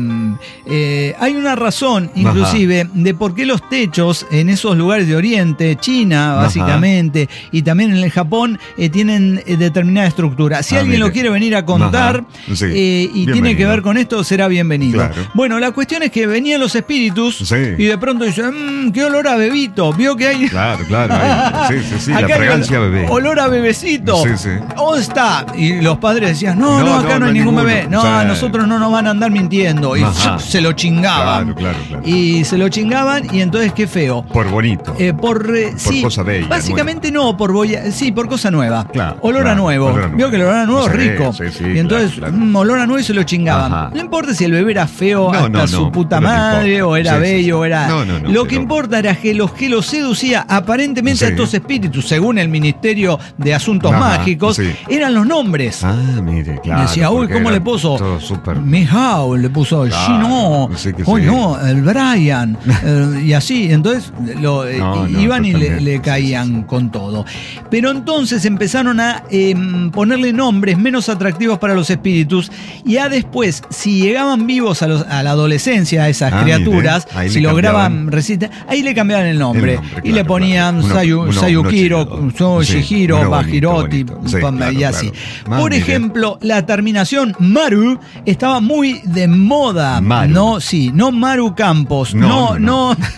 eh, hay una razón, inclusive, de por qué los techos en esos lugares de Oriente, China, Ajá. básicamente, y también en el Japón, eh, tienen eh, determinada estructura. Si Ah, alguien mire. lo quiere venir a contar Ajá. Sí. eh, y tiene Bienvenido. que ver con esto, será bienvenido. Claro. Bueno, la cuestión es que venían los espíritus Sí. y de pronto dicen, mmm, qué olor a bebito. Vio que hay. Claro, claro. ahí. Sí, sí, sí. La Acá hay fragancia ol- bebé. Olor a bebecito. Sí, sí. ¿Dónde está? Y los padres decían, no, no, No, acá no, no, hay no hay ningún ninguno. bebé. No, Sí. a nosotros no nos van a andar mintiendo. Y Ajá. se lo chingaban. Claro, claro, claro. Y se lo chingaban y entonces qué feo. Por bonito. Eh, por eh, sí, cosa bella, básicamente no, por boya, sí, por cosa nueva. Claro, olor a claro, nuevo. olor a nuevo. Vio que el olor a nuevo es Sí, rico. sí, sí, y entonces, claro, claro. mm, olor a nuevo y se lo chingaban. Ajá. No importa si el bebé era feo No, hasta no, su no, puta no te madre, importa. o era Sí, sí, bello, sí. o era. No, no, no, lo que pero- importa era que los que los seducía aparentemente a Sí. estos espíritus, según el Ministerio de Asuntos Ajá, Mágicos, sí. eran los nombres. Ah, mire, claro. Decía, uy, porque ¿cómo era le puso? Todo súper. Mijao le puso, Claro, Gino, sí que sí. coño, el Brian, eh, y así. Entonces lo, eh, No, no, iban y le, totalmente, le sí, caían con todo. Pero entonces empezaron a eh, ponerle nombres menos atractivos para los espíritus y a después, si llegaban vivos a, los- a la adolescencia, a esas Ah, criaturas, mire, ahí si le lograban cambiaban. resistir, ahí le cambiaban el nombre. El nombre, y le claro, ponían claro. Uno- Sayu- uno- Sayukiro, uno chido. Sí, Shihiro, uno bonito, Bajiroti, bonito. Sí, pam, claro, y así. claro. Ah, Por mire. ejemplo, la terminación Maru estaba muy de moda. Maru. No, sí, no Maru Campos. No, No, no. no,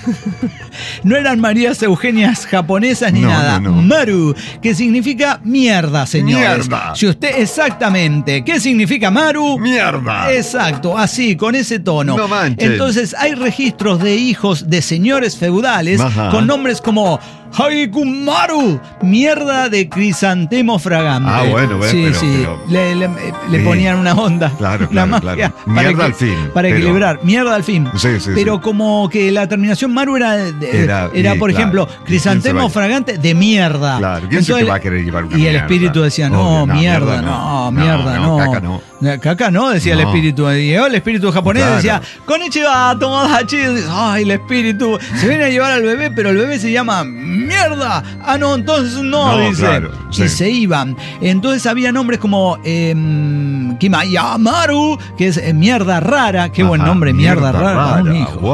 No, eran Marías Eugenias japonesas ni No, nada. no, no. Maru, que significa mierda, señores. Mierda. Si usted, exactamente. ¿Qué significa Maru? ¡Mierda! Exacto, así, con ese tono. No manchen. Entonces, hay registros de hijos de señores feudales Ajá. con nombres como Haikumaru, mierda de crisantemo fragante. Ah, bueno, bueno, Sí, pero- sí. pero- le, le- le Sí. ponían una onda. Claro, una claro, magia claro. para Mierda equi- al fin, Para pero- equilibrar. Mierda al fin. Sí, sí, pero sí. como que la terminación Maru era, de- Era- era, y, por claro. ejemplo, ¿Y quién se crisantemo va a- fragante de mierda. Claro, ¿quién se te va a querer llevar una Y el mierda? espíritu decía, no, Obvio, no, mierda, mierda no, no. mierda, no. No, no, caca no. Caca no, decía el No. espíritu. Y llegó el espíritu japonés Claro. decía, Konnichiwa, Tomodachi. Ay, el espíritu se viene a llevar al bebé, pero el bebé se llama mierda. Ah, no, entonces no, No, dice. claro, sí. Y se iban. Entonces había nombres como eh, Kimayamaru, que es eh, mierda rara. Qué buen Ajá, nombre, mierda, rara. para un rara, hijo. wow.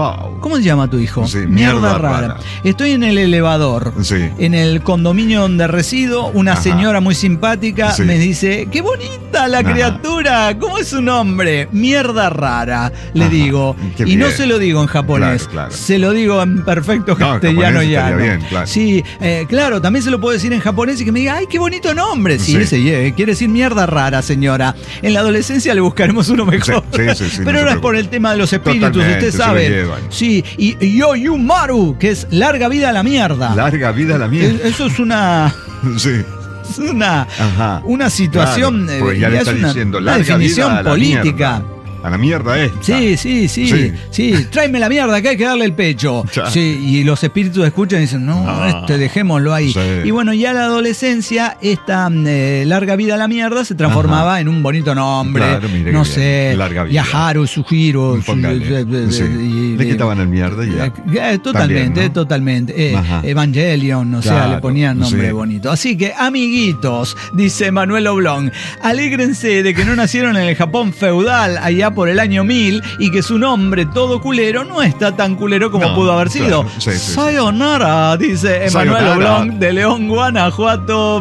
¿Cómo se llama tu hijo? Sí, mierda, mierda rara. rara. Estoy en el elevador. Sí. En el condominio donde resido, una Ajá. señora muy simpática Sí. me dice, ¡qué bonita la Ajá. criatura! ¿Cómo es su nombre? Mierda rara, le Ajá. digo. Qué Y no bien. se lo digo en japonés, Claro, claro. se lo digo en perfecto No, en castellano japonés estaría llano. bien, claro. Sí, eh, claro, también se lo puedo decir en japonés y que me diga, ¡ay, qué bonito nombre! Sí, Sí. ese eh, quiere decir mierda rara, señora. En la adolescencia le buscaremos uno mejor. Sí, sí, sí, no Pero se ahora es por preocupe. el tema de los espíritus, Totalmente, usted se lo sabe. llevan. Sí, y Yo Yumaru, que es larga vida a la mierda. Larga vida a la mierda. Eh, Eso es una. Sí. Es una, Ajá. una situación. Claro, porque eh, ya le es está una, diciendo una larga definición vida a la política. mierda. A la mierda esta. Sí, sí, sí, sí, Sí. Tráeme la mierda, que hay que darle el pecho. Ya. Sí, y los espíritus escuchan y dicen, no, Ah, este, dejémoslo ahí. sí. Y bueno, ya la adolescencia, esta eh, larga vida a la mierda se transformaba Ajá. en un bonito nombre. Claro, mire no qué sé, bien. Larga vida. Yaharu, Sujiro. Póngale. su- Sí. y- Le quitaban el mierda y ya. Eh, totalmente, También, ¿no? totalmente. Eh, Ajá. Evangelion, o sea, Claro, le ponían nombre sí. bonito. Así que, amiguitos, dice Manuel Oblong, alégrense de que no nacieron en el Japón feudal allá por el año mil y que su nombre todo culero no está tan culero como No, pudo haber sido. claro, sí, sí, sí. Sayonara, dice Emanuel Sayonara. Oblong de León, Guanajuato,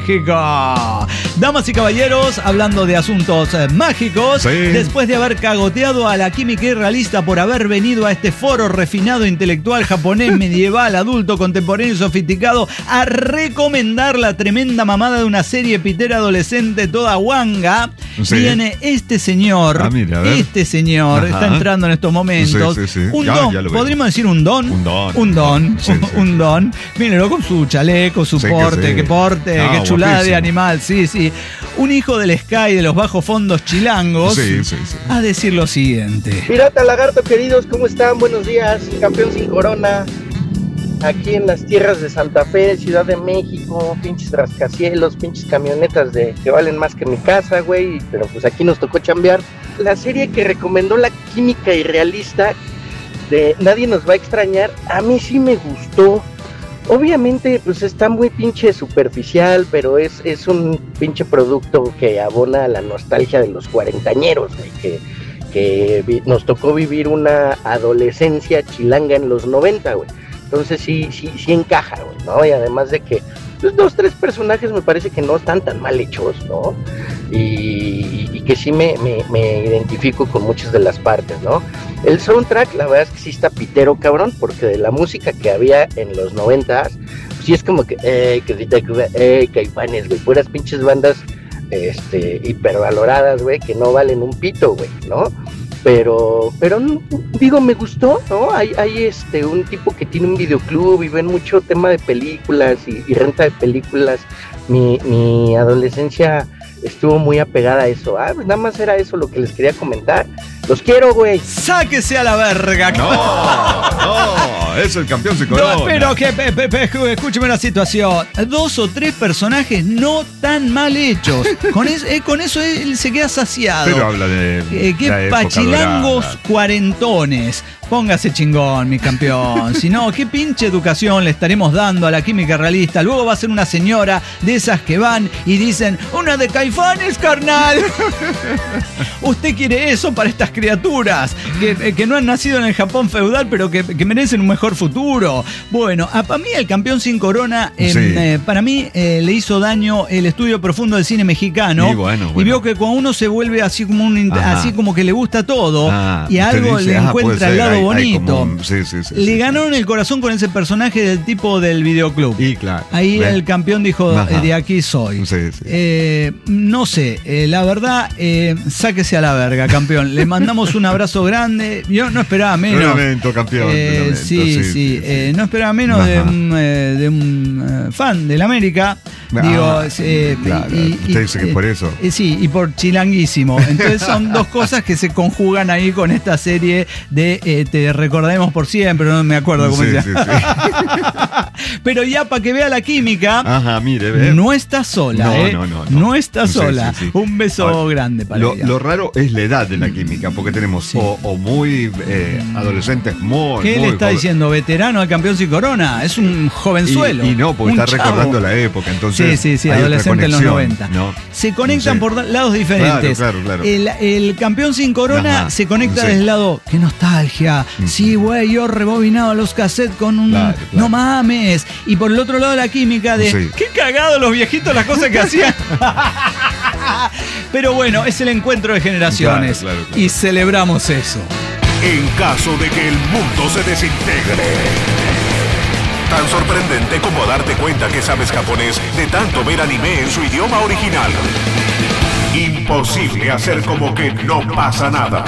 México. Damas y caballeros, hablando de asuntos eh, mágicos, Sí. después de haber cagoteado a la química irrealista por haber venido a este foro refinado intelectual japonés medieval, adulto, contemporáneo y sofisticado a recomendar la tremenda mamada de una serie pitera adolescente toda guanga, Sí. viene este señor, Ah, mira, a ver. este señor, Ajá. está entrando en estos momentos, Sí, sí, sí. un Ya, don, ya lo veo. podríamos decir un don, Un don. un don, Sí, sí, un sí. don, mírenlo con su chaleco, su Sí, que porte, sí. qué porte, No, qué chulada de guapísimo. animal, sí, sí, un hijo del Sky de los bajos fondos chilangos, Sí, sí, sí. a decir lo siguiente. Pirata Lagarto, queridos, ¿cómo están? Buenos días, campeón sin corona. Aquí en las tierras de Santa Fe, Ciudad de México, pinches rascacielos, pinches camionetas de que valen más que mi casa, güey. Pero pues aquí nos tocó chambear. La serie que recomendó la química irrealista de Nadie nos va a extrañar, a mí sí me gustó. Obviamente, pues está muy pinche superficial, pero es, es un pinche producto que abona a la nostalgia de los cuarentañeros, güey, que, que vi- nos tocó vivir una adolescencia chilanga en los noventa, güey. Entonces sí, sí, sí encaja, güey, ¿no? Y además de que los dos, tres personajes me parece que no están tan mal hechos, ¿no? Y, y- y que sí me, me, me identifico con muchas de las partes, ¿no? El soundtrack, la verdad es que sí está pitero, cabrón, porque de la música que había en los noventas, pues sí es como que, eh, que sí te eh, Caifanes, güey, puras pinches bandas, este, hipervaloradas, güey, que no valen un pito, güey, ¿no? Pero, pero digo, me gustó, ¿no? Hay, hay este, un tipo que tiene un videoclub y ven mucho tema de películas y, y renta de películas. Mi, mi adolescencia estuvo muy apegada a eso. Ah, pues nada más era eso lo que les quería comentar. Los quiero, güey. ¡Sáquese a la verga! No, no, es el campeón sin corona. No, pero que pe- pe- pe- escúcheme la situación. Dos o tres personajes no tan mal hechos. Con, es- eh, con eso él se queda saciado. Pero habla de. Eh, la qué época pachilangos dorada. cuarentones. Póngase chingón, mi campeón. Si no, qué pinche educación le estaremos dando a la química realista. Luego va a ser una señora de esas que van y dicen, una de Caifanes, carnal. Usted quiere eso para estas criaturas que, que no han nacido en el Japón feudal, pero que, que merecen un mejor futuro. Bueno, a, para mí el campeón sin corona, eh, Sí. eh, para mí eh, le hizo daño el estudio profundo del cine mexicano. Y bueno, Y bueno. vio que cuando uno se vuelve así como un, Ajá. así como que le gusta todo Ah, y usted algo dice, le ah, encuentra puede el ser, lado hay- hay bonito. como un- sí, sí, sí, le sí, ganaron el corazón con ese personaje del tipo del videoclub. Y claro. Ahí ¿ves? el campeón dijo, Ajá. eh, de aquí soy. Sí, sí. Eh, no sé, eh, la verdad, eh, sáquese a la verga, campeón. Le mandamos un abrazo grande. Yo no esperaba Lo menos. lamento, campeón. Eh, lo lamento, sí, sí, eh, no esperaba menos de Ajá. un, eh, de un eh, fan del América. Ah, Digo, eh, claro, usted dice que por eso. eh, sí, y por chilanguísimo. Entonces son dos cosas que se conjugan ahí con esta serie de eh, Te recordaremos por siempre, no me acuerdo cómo Sí, se sí, llama. Pero ya para que vea la química, Ajá, mire, ve. no está sola, No, ¿eh? no, no, no. No está Sí, sola. sí, sí. Un beso Ahora, grande para Lo, ella. lo raro es la edad de la química, porque tenemos Sí. o, o muy eh, adolescentes muy. ¿Qué muy le está joven- diciendo? ¿Veterano al campeón sin corona? Es un jovenzuelo. Y, y no, porque un está chavo. recordando la época, entonces entonces sí, sí, sí, hay otra adolescente en los conexión, noventa. ¿no? Se conectan Sí. por lados diferentes. Claro, claro, claro. El, el campeón sin corona Ajá, se conecta sí. desde el lado, qué nostalgia. Mm. Sí, güey, yo rebobinaba los cassettes con un Claro, claro. no mames. Y por el otro lado la química de Sí. qué cagado los viejitos las cosas que hacían. Pero bueno, es el encuentro de generaciones. Claro, claro, claro. Y celebramos eso. En caso de que el mundo se desintegre. Tan sorprendente como darte cuenta que sabes japonés de tanto ver anime en su idioma original. Imposible hacer como que no pasa nada.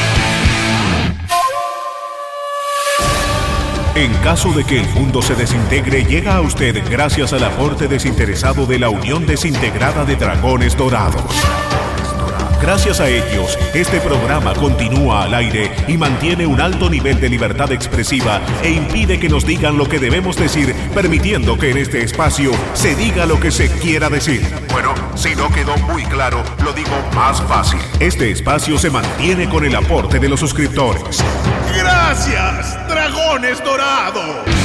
En caso de que el mundo se desintegre, llega a usted gracias al aporte desinteresado de la Unión Desintegrada de Dragones Dorados. Gracias a ellos, este programa continúa al aire y mantiene un alto nivel de libertad expresiva e impide que nos digan lo que debemos decir, permitiendo que en este espacio se diga lo que se quiera decir. Bueno, si no quedó muy claro, lo digo más fácil. Este espacio se mantiene con el aporte de los suscriptores. ¡Gracias, Dragones Dorados!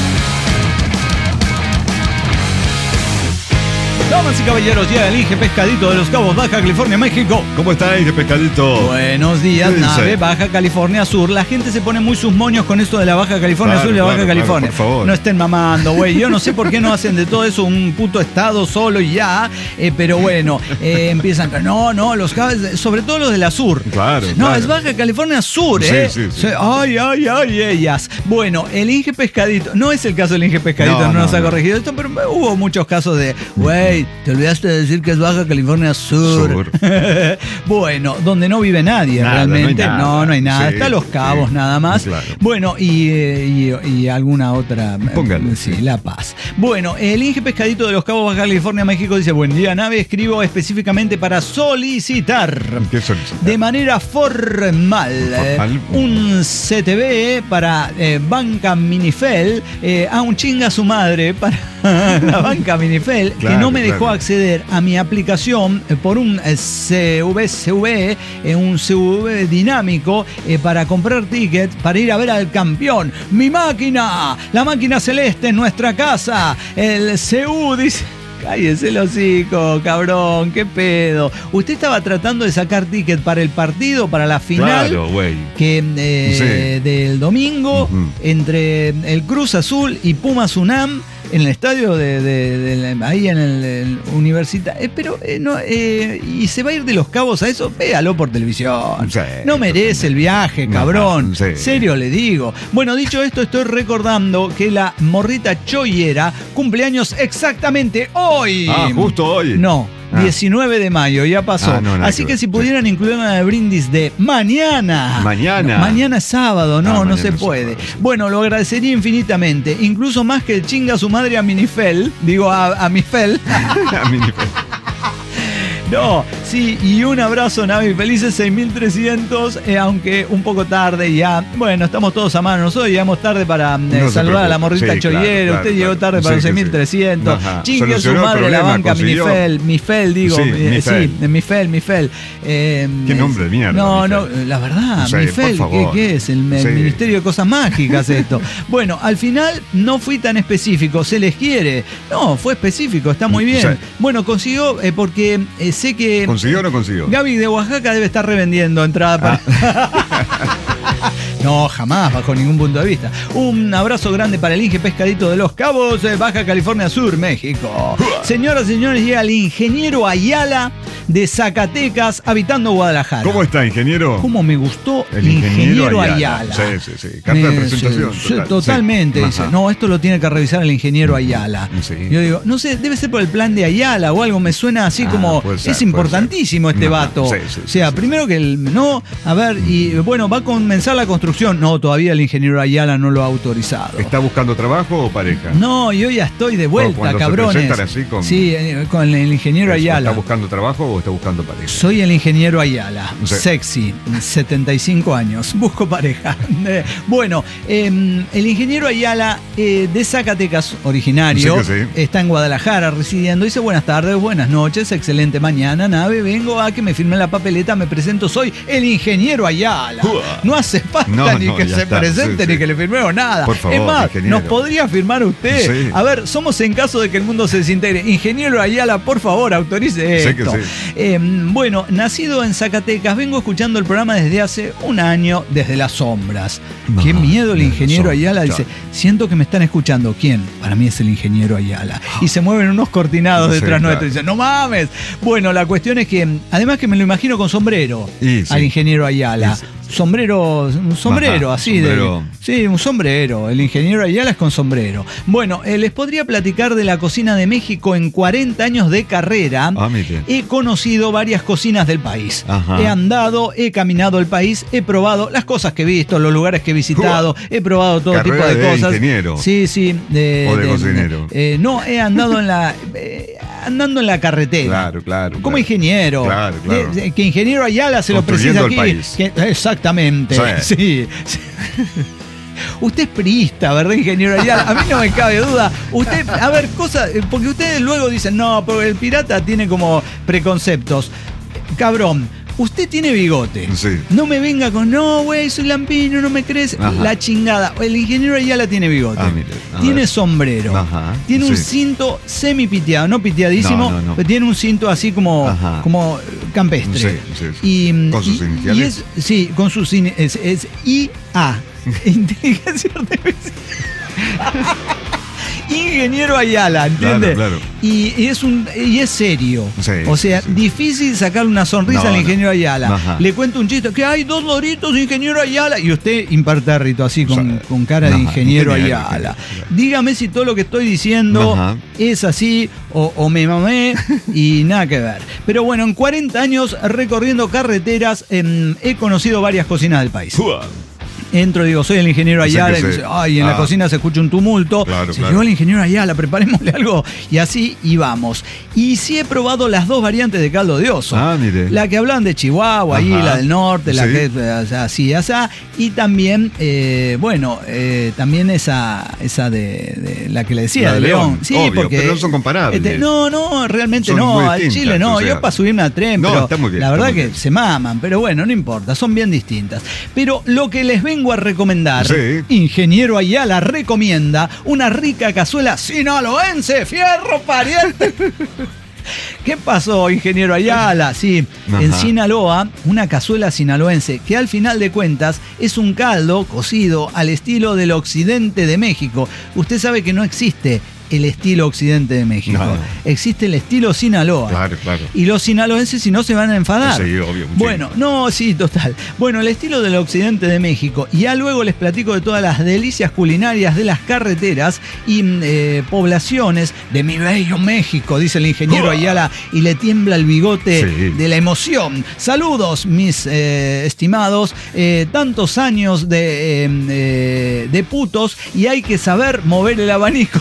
Damas y caballeros, llega el Inge Pescadito de Los Cabos, Baja California, México. ¿Cómo estáis, de pescadito? Buenos días, ¿Qué dice? nave Baja California Sur. La gente se pone muy sus moños con esto de la Baja California Claro, Sur y la Baja claro, California. claro, por favor. No estén mamando, güey. Yo no sé por qué no hacen de todo eso un puto estado solo y ya. Eh, pero bueno, eh, empiezan. No, no, los cabos, sobre todo los de la Sur. Claro, No, claro. es Baja California Sur, Sí, ¿eh? sí, sí. Se- Ay, ay, ay, ellas. Bueno, el Inge Pescadito. No es el caso del Inge Pescadito, no, No, nos no, ha no. corregido esto, pero hubo muchos casos de, güey, te olvidaste de decir que es Baja California Sur. Sur. Bueno, donde no vive nadie Nada, no hay realmente. nada. No, no hay nada. Sí, Está Los Cabos sí, nada más. claro. Bueno, y, eh, y, y alguna otra. eh, Póngale, Sí, sí. La Paz. Bueno, el Inge Pescadito de Los Cabos, Baja California, México dice: buen día, nave. Escribo específicamente para solicitar. ¿Qué solicitas? De manera formal, eh, Formal. un C T V para eh, Banca Minifel, eh, a un chinga su madre para la Banca Minifel, que Claro, no me dejó claro. acceder a mi aplicación eh, por un eh, C V C V, eh, un C V dinámico, eh, para comprar tickets para ir a ver al campeón. ¡Mi máquina! La máquina celeste en nuestra casa. El C U dice... Cállese el hocico, cabrón, qué pedo. Usted estaba tratando de sacar ticket para el partido, para la final, Claro, güey. que eh, Sí. del domingo, Ujú. entre el Cruz Azul y Pumas UNAM, en el estadio de, de- de la- ahí en el, el universitario. Eh, pero eh, no, eh, y se va a ir de Los Cabos a eso, véalo por televisión. Sí, no merece el viaje, cabrón. Ajá, sí. Serio le digo. Bueno, dicho esto, estoy recordando que la morrita choyera cumpleaños exactamente hoy. Ah, justo hoy. No, Ah. diecinueve de mayo, ya pasó. Ah, no, nada Así que que ver. si pudieran incluir una de brindis de mañana. Mañana. Mañana es sábado, no, Ah, no mañana se es puede. sábado, sí. Bueno, lo agradecería infinitamente, incluso más que el chinga a su madre a Minifel, digo a, a Mifel. A mí ni fe. No, sí, y un abrazo, Navi. Felices seis mil trescientos, eh, aunque un poco tarde ya. Bueno, estamos todos a mano. Nosotros llegamos tarde para eh, No se saludar a la preocupe. morrita Sí, choyera. claro, claro, Usted llegó claro. tarde para Sí, los sí, seis mil trescientos. Ajá. Chingue su Solucionó el madre la problema, banca consiguió. Minifel. Mifel, digo. Sí, eh, Mifel. sí, Mifel, Mifel. Eh, Qué nombre de mierda, No, no, Mifel. la verdad, Sí, Mifel, por ¿qué, favor. qué es? El, el Sí. Ministerio de Cosas Mágicas esto. Bueno, al final no fui tan específico. Se les quiere. No, fue específico, está muy bien. Sí. Bueno, consiguió, eh, porque eh, sé que... ¿Consiguió o no consiguió? Gaby de Oaxaca debe estar revendiendo entrada para... No, jamás, bajo ningún punto de vista. Un abrazo grande para el Inge Pescadito de Los Cabos, eh, Baja California Sur, México. Señoras y señores, llega el ingeniero Ayala de Zacatecas, habitando Guadalajara. ¿Cómo está, ingeniero? ¿Cómo me gustó El ingeniero Ayala? Ayala. Sí, sí, sí. Carta de Me- presentación, sí, total. totalmente. Sí. Dice, Ajá. no, esto lo tiene que revisar el ingeniero Ayala. Sí. Yo digo, no sé, debe ser por el plan de Ayala o algo. Me suena así Ah, como, puede ser, es puede importantísimo ser. este Ajá. vato. Sí, sí, o sea, sí, primero que el, no, a ver, y bueno, va a comenzar la construcción. No, todavía el ingeniero Ayala no lo ha autorizado. ¿Está buscando trabajo o pareja? No, yo ya estoy de vuelta, cuando se cabrones. presentan así con- Sí, eh, con el ingeniero ¿Está Ayala. buscando trabajo o está buscando pareja? Soy el ingeniero Ayala, Sí. sexy, setenta y cinco años, busco pareja. Eh, bueno, eh, el ingeniero Ayala eh, de Zacatecas, originario, Sí que sí. está en Guadalajara residiendo. Dice, buenas tardes, buenas noches, excelente mañana, nave, vengo a que me firmen la papeleta, me presento, soy el ingeniero Ayala. Uah. No hace falta. No falta No, ni no, que ya se está, presente sí, ni sí. que le firmemos nada. Por favor, es más, ingeniero. ¿nos podría firmar usted? Sí. A ver, somos en caso de que el mundo se desintegre. Ingeniero Ayala, por favor, autorice Sé esto. que sí. Eh, bueno, nacido en Zacatecas, vengo escuchando el programa desde hace un año, desde las sombras. Qué Ajá, miedo el desde ingeniero las sombras, Ayala. Dice, siento que me están escuchando. ¿Quién? Para mí es el ingeniero Ayala. Y se mueven unos cortinados Sí, detrás claro. nuestro. Y dicen, no mames. Bueno, la cuestión es que, además que me lo imagino con sombrero, Y sí. al ingeniero Ayala. Sí, sí. Sombrero, un sombrero Ajá, así sombrero. de. Sí, un sombrero. El ingeniero Ayala es con sombrero. Bueno, eh, les podría platicar de la cocina de México en cuarenta años de carrera. Ah, mire. He conocido varias cocinas del país. Ajá. He andado, he caminado el país, he probado las cosas que he visto, los lugares que he visitado, he probado todo Carrera tipo de, de cosas. ingeniero. Sí, sí. De, O de cocinero. eh, no, he andado en la. eh, andando en la carretera. Claro, claro. Como claro. ingeniero. Claro, claro. De- de- que ingeniero Ayala se lo Construyendo precisa el aquí. país. Que- exactamente. Sí. Sí. sí. Usted es priista, ¿verdad, ingeniero Ayala? A mí no me cabe duda. Usted, a ver, cosas, porque ustedes luego dicen, no, pero el pirata tiene como preconceptos. Cabrón, usted tiene bigote. Sí. No me venga con, no, güey, soy lampiño, no me crees. Ajá. La chingada. El ingeniero Ayala tiene bigote. Ah, mire, a tiene ver. sombrero. Ajá, Tiene un sí. cinto semi piteado, no piteadísimo, No, no, no. pero tiene un cinto así como, Ajá. como campestre. Sí, sí, sí. Y, ¿Con sus y- iniciales? y es, sí, con sus in- es, es I A. Inteligencia artificial. Ingeniero Ayala, ¿entiende? Claro, claro. Y, y es un y es serio. Sí, o sea, sí, sí. difícil sacarle una sonrisa No, al no. ingeniero Ayala. Ajá. Le cuento un chiste, que hay dos loritos, ingeniero Ayala, y usted impertérrito, así con, O sea, con cara de ajá, ingeniero ingeniero, Ayala. ingeniero. Dígame si todo lo que estoy diciendo Ajá. es así o, o me mamé y nada que ver. Pero bueno, en cuarenta años recorriendo carreteras em, he conocido varias cocinas del país. Entro y digo, soy el ingeniero Sí, Ayala. que Y me sí. dice, ay, en la Ah. cocina se escucha un tumulto. Claro, Se claro. llegó el ingeniero Ayala, preparémosle algo. Y así y vamos. Y sí he probado las dos variantes de caldo de oso. Ah, mire. La que hablan de Chihuahua, ahí, Ajá. la del norte, la Sí. que es eh, así, asá. Y también, eh, bueno, eh, también esa, esa de, de la que le decía, La de de León. León, Sí, obvio, porque. pero no son comparables. este, no, no, realmente Son no. muy Al distintas, Chile no. o sea. Yo para subirme al tren, No, pero está muy bien, la está verdad muy que bien. se maman. Pero bueno, no importa, son bien distintas. Pero lo que les vengo a recomendar, Sí. ingeniero Ayala recomienda una rica cazuela sinaloense, fierro pariente. ¿Qué pasó, ingeniero Ayala? Sí, Ajá. en Sinaloa, una cazuela sinaloense que al final de cuentas es un caldo cocido al estilo del occidente de México. Usted sabe que no existe el estilo occidente de México. No. Existe el estilo Sinaloa. Claro, claro. Y los sinaloenses si no se van a enfadar. Sí, obvio, muchísimo. Bueno, no, sí, total. Bueno, el estilo del occidente de México. Y ya luego les platico de todas las delicias culinarias de las carreteras y eh, poblaciones de mi bello México, dice el ingeniero Ayala, y le tiembla el bigote Sí. de la emoción. Saludos, mis eh, estimados. Eh, tantos años de, eh, eh, de putos y hay que saber mover el abanico.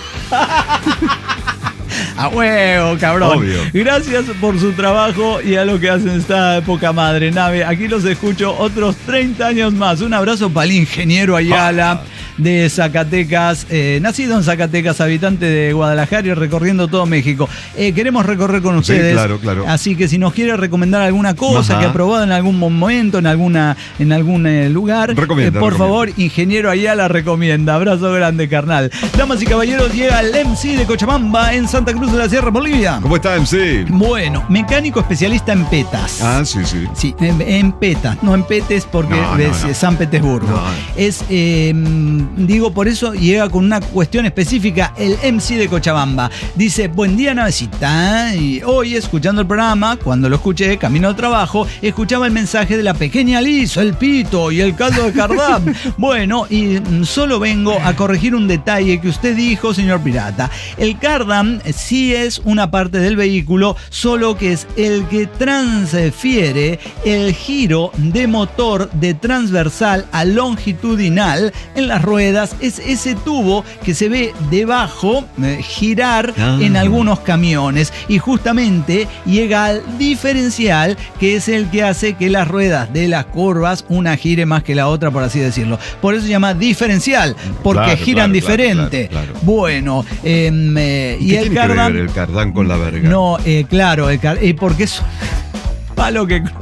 A huevo, cabrón. Obvio. Gracias por su trabajo y a lo que hacen esta poca madre nave. Aquí los escucho otros treinta años más. Un abrazo para el ingeniero Ayala de Zacatecas, eh, nacido en Zacatecas, habitante de Guadalajara y recorriendo todo México. Eh, queremos recorrer con Sí, ustedes. claro, claro. Así que si nos quiere recomendar alguna cosa Ajá. que ha probado en algún momento, en alguna en algún eh, lugar, Recomienda, por recomienda. favor, ingeniero Ayala recomienda. Abrazo grande, carnal. Damas y caballeros, llega el M C de Cochabamba en Santa Cruz de la Sierra, Bolivia. ¿Cómo está, M C? Bueno, mecánico especialista en petas. Ah, sí, sí. Sí, en, en petas, no en petes porque No, no, es no. San Petersburgo. No. Es, eh, digo, por eso llega con una cuestión específica el M C de Cochabamba. Dice, buen día, navecita. Y hoy, escuchando el programa, cuando lo escuché, camino al trabajo, escuchaba el mensaje de la pequeña Liz, el pito y el caldo de cardam. Bueno, y mm, solo vengo a corregir un detalle que usted dijo, señor pirata. El cardam sí es una parte del vehículo, solo que es el que transfiere el giro de motor de transversal a longitudinal en las ruedas. Es ese tubo que se ve debajo eh, girar Ah. en algunos camiones y justamente llega al diferencial, que es el que hace que las ruedas de las curvas una gire más que la otra, por así decirlo. Por eso se llama diferencial, porque Claro, giran claro, diferente. claro, claro. Bueno, em, eh, ¿Y y qué el tiene que cardán. ver el cardán con la verga? No, eh, claro, el car- eh, porque es un palo que cruza.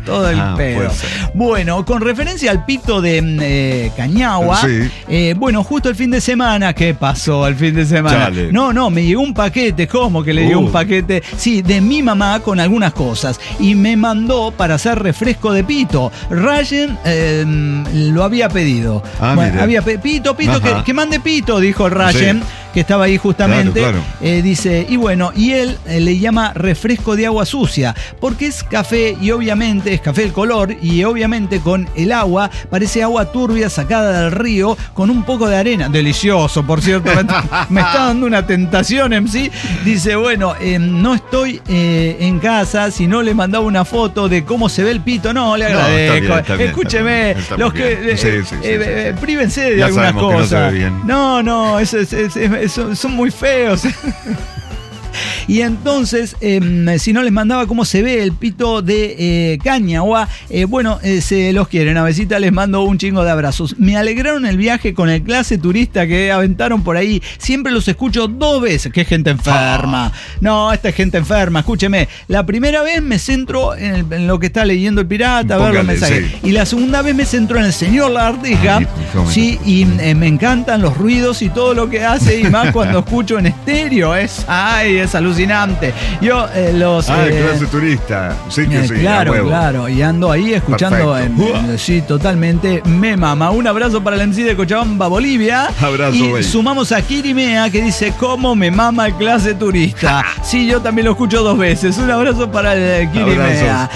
todo el Ah, pedo. puede ser. Bueno, con referencia al pito de eh, Cañagua, Sí. eh, bueno, justo el fin de semana, ¿qué pasó el fin de semana? Chale. No, no, me llegó un paquete, ¿cómo que le llegó Uh. un paquete? Sí, de mi mamá con algunas cosas. Y me mandó para hacer refresco de pito. Ryan eh, lo había pedido. Ah, Bueno, mire. había pe- pito, pito, Ajá. que, que mande pito, dijo Ryan, Sí. que estaba ahí justamente. Claro, claro. Eh, dice, y bueno, y él eh, le llama refresco de agua sucia, porque es café y obviamente es café el color y obviamente con el agua parece agua turbia sacada del río con un poco de arena. Delicioso, por cierto, me, me está dando una tentación en sí. Dice, bueno, eh, no estoy eh, en casa, si no le mandaba una foto de cómo se ve el pito, no, le No, está agradezco. bien, está bien, Escúcheme, está bien, está los muy que... bien. eh, Sí, sí, sí, eh, sí, eh, sí. prívense de Ya algunas sabemos que no se cosas. ve bien. No, no, eso es- es- es- son, son muy feos. Y entonces, eh, si no les mandaba cómo se ve el pito de eh, Cañagua, eh, bueno, eh, se los quieren. Navecita, les mando un chingo de abrazos. Me alegraron el viaje con el clase turista que aventaron por ahí. Siempre los escucho dos veces. ¡Qué gente enferma! No, esta es gente enferma. Escúcheme, la primera vez me centro en, el- en lo que está leyendo el pirata, a ver los Póngale, mensajes. sí. Y la segunda vez me centro en el señor Lardija. Ay, cómo me Sí, y eh, me encantan los ruidos y todo lo que hace, y más cuando escucho en estéreo. Es, ay, es alucinante. Yo eh, los... Ah, eh, el clase turista. Sí que eh, sí, claro, a huevo. claro, y ando ahí escuchando, en, Perfecto. en- sí, totalmente, me mama. Un abrazo para el M C de Cochabamba, Bolivia. Abrazo, y güey. sumamos a Kirimea, que dice, ¿cómo me mama el clase turista? Sí, yo también lo escucho dos veces. Un abrazo para el eh, Kirimea.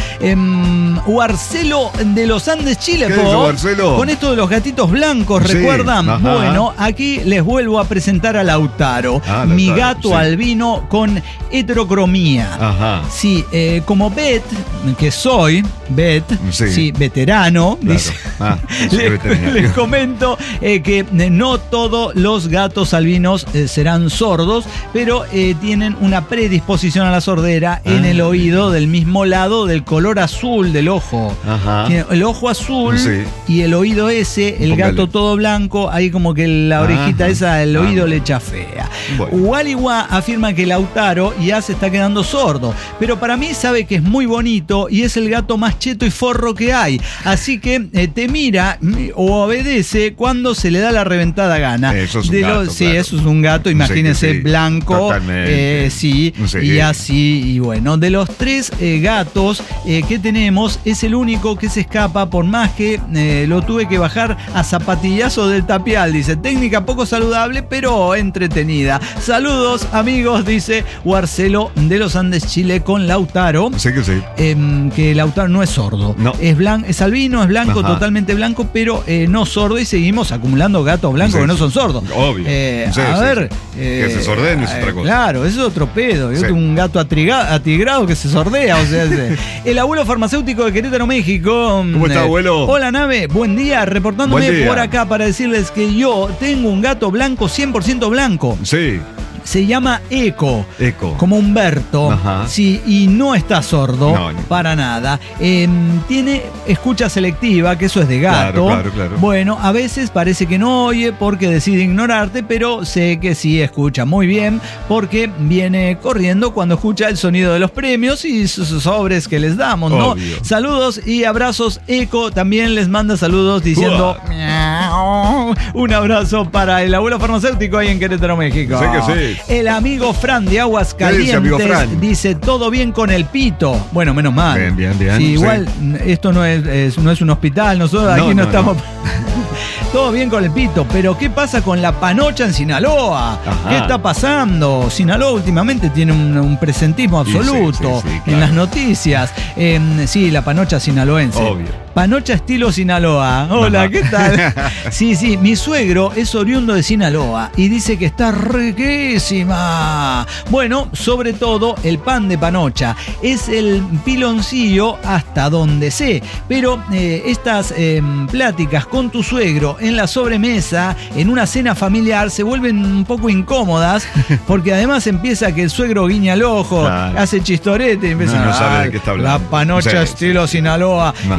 Em, Marcelo de los Andes, Chile, ¿Qué po. dice Marcelo? Con esto de los gatitos blancos, Sí, ¿recuerdan? ajá. Bueno, aquí les vuelvo a presentar a Lautaro, Ah, mi Lautaro, gato sí. albino con heterocromía. Ajá. Sí, eh, como Bet, que soy, Bet, sí, Sí. veterano, Claro. dice, Ah, sí, les, veterinario. les comento eh, que eh, no todos los gatos albinos eh, serán sordos, pero eh, tienen una predisposición a la sordera en Ah. el oído del mismo lado del color azul del ojo. Ajá. Tiene el ojo azul Sí. y el oído ese, el Póngale. gato todo blanco, ahí como que la orejita Ajá. esa, el Ah. oído le chafea. Bueno. Waliwa afirma que Lautaro ya se está quedando sordo, pero para mí sabe que es muy bonito y es el gato más cheto y forro que hay. Así que eh, te mira mm, o obedece cuando se le da la reventada gana. Eso es un De gato, Sí, claro. eso es un gato, Sí, imagínense, que sí. blanco. Totalmente. eh, sí, Sí. y así, y bueno, de los tres eh, gatos eh, que tenemos, es el único que se escapa, por más que eh, lo tuve que bajar a zapatillazo del tapial. Dice, técnica poco saludable, pero entretenida. Saludos, amigos, dice Marcelo de los Andes, Chile, con Lautaro. Sí que sí. Em, que Lautaro no es sordo. No. Es, blan- es albino, es blanco, Ajá. totalmente blanco, pero eh, no sordo, y seguimos acumulando gatos blancos Sí, que no sí. son sordos. Obvio. Eh, Sí, a sí, ver. sí. eh, Que se sordeen es otra cosa. Claro, eso es otro pedo. Yo Sí. tengo un gato atriga- atigrado que se sordea. O sea, ese- el abuelo farmacéutico de Querétaro, México. ¿Cómo está, Eh, abuelo? Hola, nave. Buen día. Reportándome Buen día. por acá para decirles que yo tengo un gato blanco, cien por ciento blanco. Sí. Se llama Eco. Eco. Como Humberto. Ajá. Sí, y no está sordo. No, no. Para nada. Eh, tiene escucha selectiva, que eso es de gato. Claro, claro, claro. Bueno, a veces parece que no oye porque decide ignorarte, pero sé que sí escucha muy bien porque viene corriendo cuando escucha el sonido de los premios y sus sobres que les damos, ¿no? Obvio. Saludos y abrazos. Eco también les manda saludos diciendo Uah. miau. Un abrazo para el abuelo farmacéutico ahí en Querétaro, México. Sé que sí. El amigo Fran de Aguas ¿Qué dice, amigo Calientes Fran? dice todo bien con el pito. Bueno, menos mal. Bien, bien, bien, Sí, sí. igual esto no es, es- no es un hospital, nosotros No, aquí no, no, estamos. no. Todo bien con el pito, pero ¿qué pasa con la panocha en Sinaloa? Ajá. ¿Qué está pasando? Sinaloa últimamente tiene un, un presentismo Sí, sí, absoluto sí, sí, en claro. las noticias. Eh, sí, la panocha sinaloense. Obvio. Panocha estilo Sinaloa. Hola, Ajá. ¿qué tal? Sí, sí, mi suegro es oriundo de Sinaloa y dice que está riquísima. Bueno, sobre todo el pan de panocha. Es el piloncillo hasta donde sé. Pero eh, estas eh, pláticas con tu suegro en la sobremesa, en una cena familiar, se vuelven un poco incómodas porque además empieza que el suegro guiña el ojo, Claro. hace chistorete y empieza No, no sabe de "Ay, qué está hablando". la panocha Sí, estilo sí, sí. Sinaloa y, Ajá. y la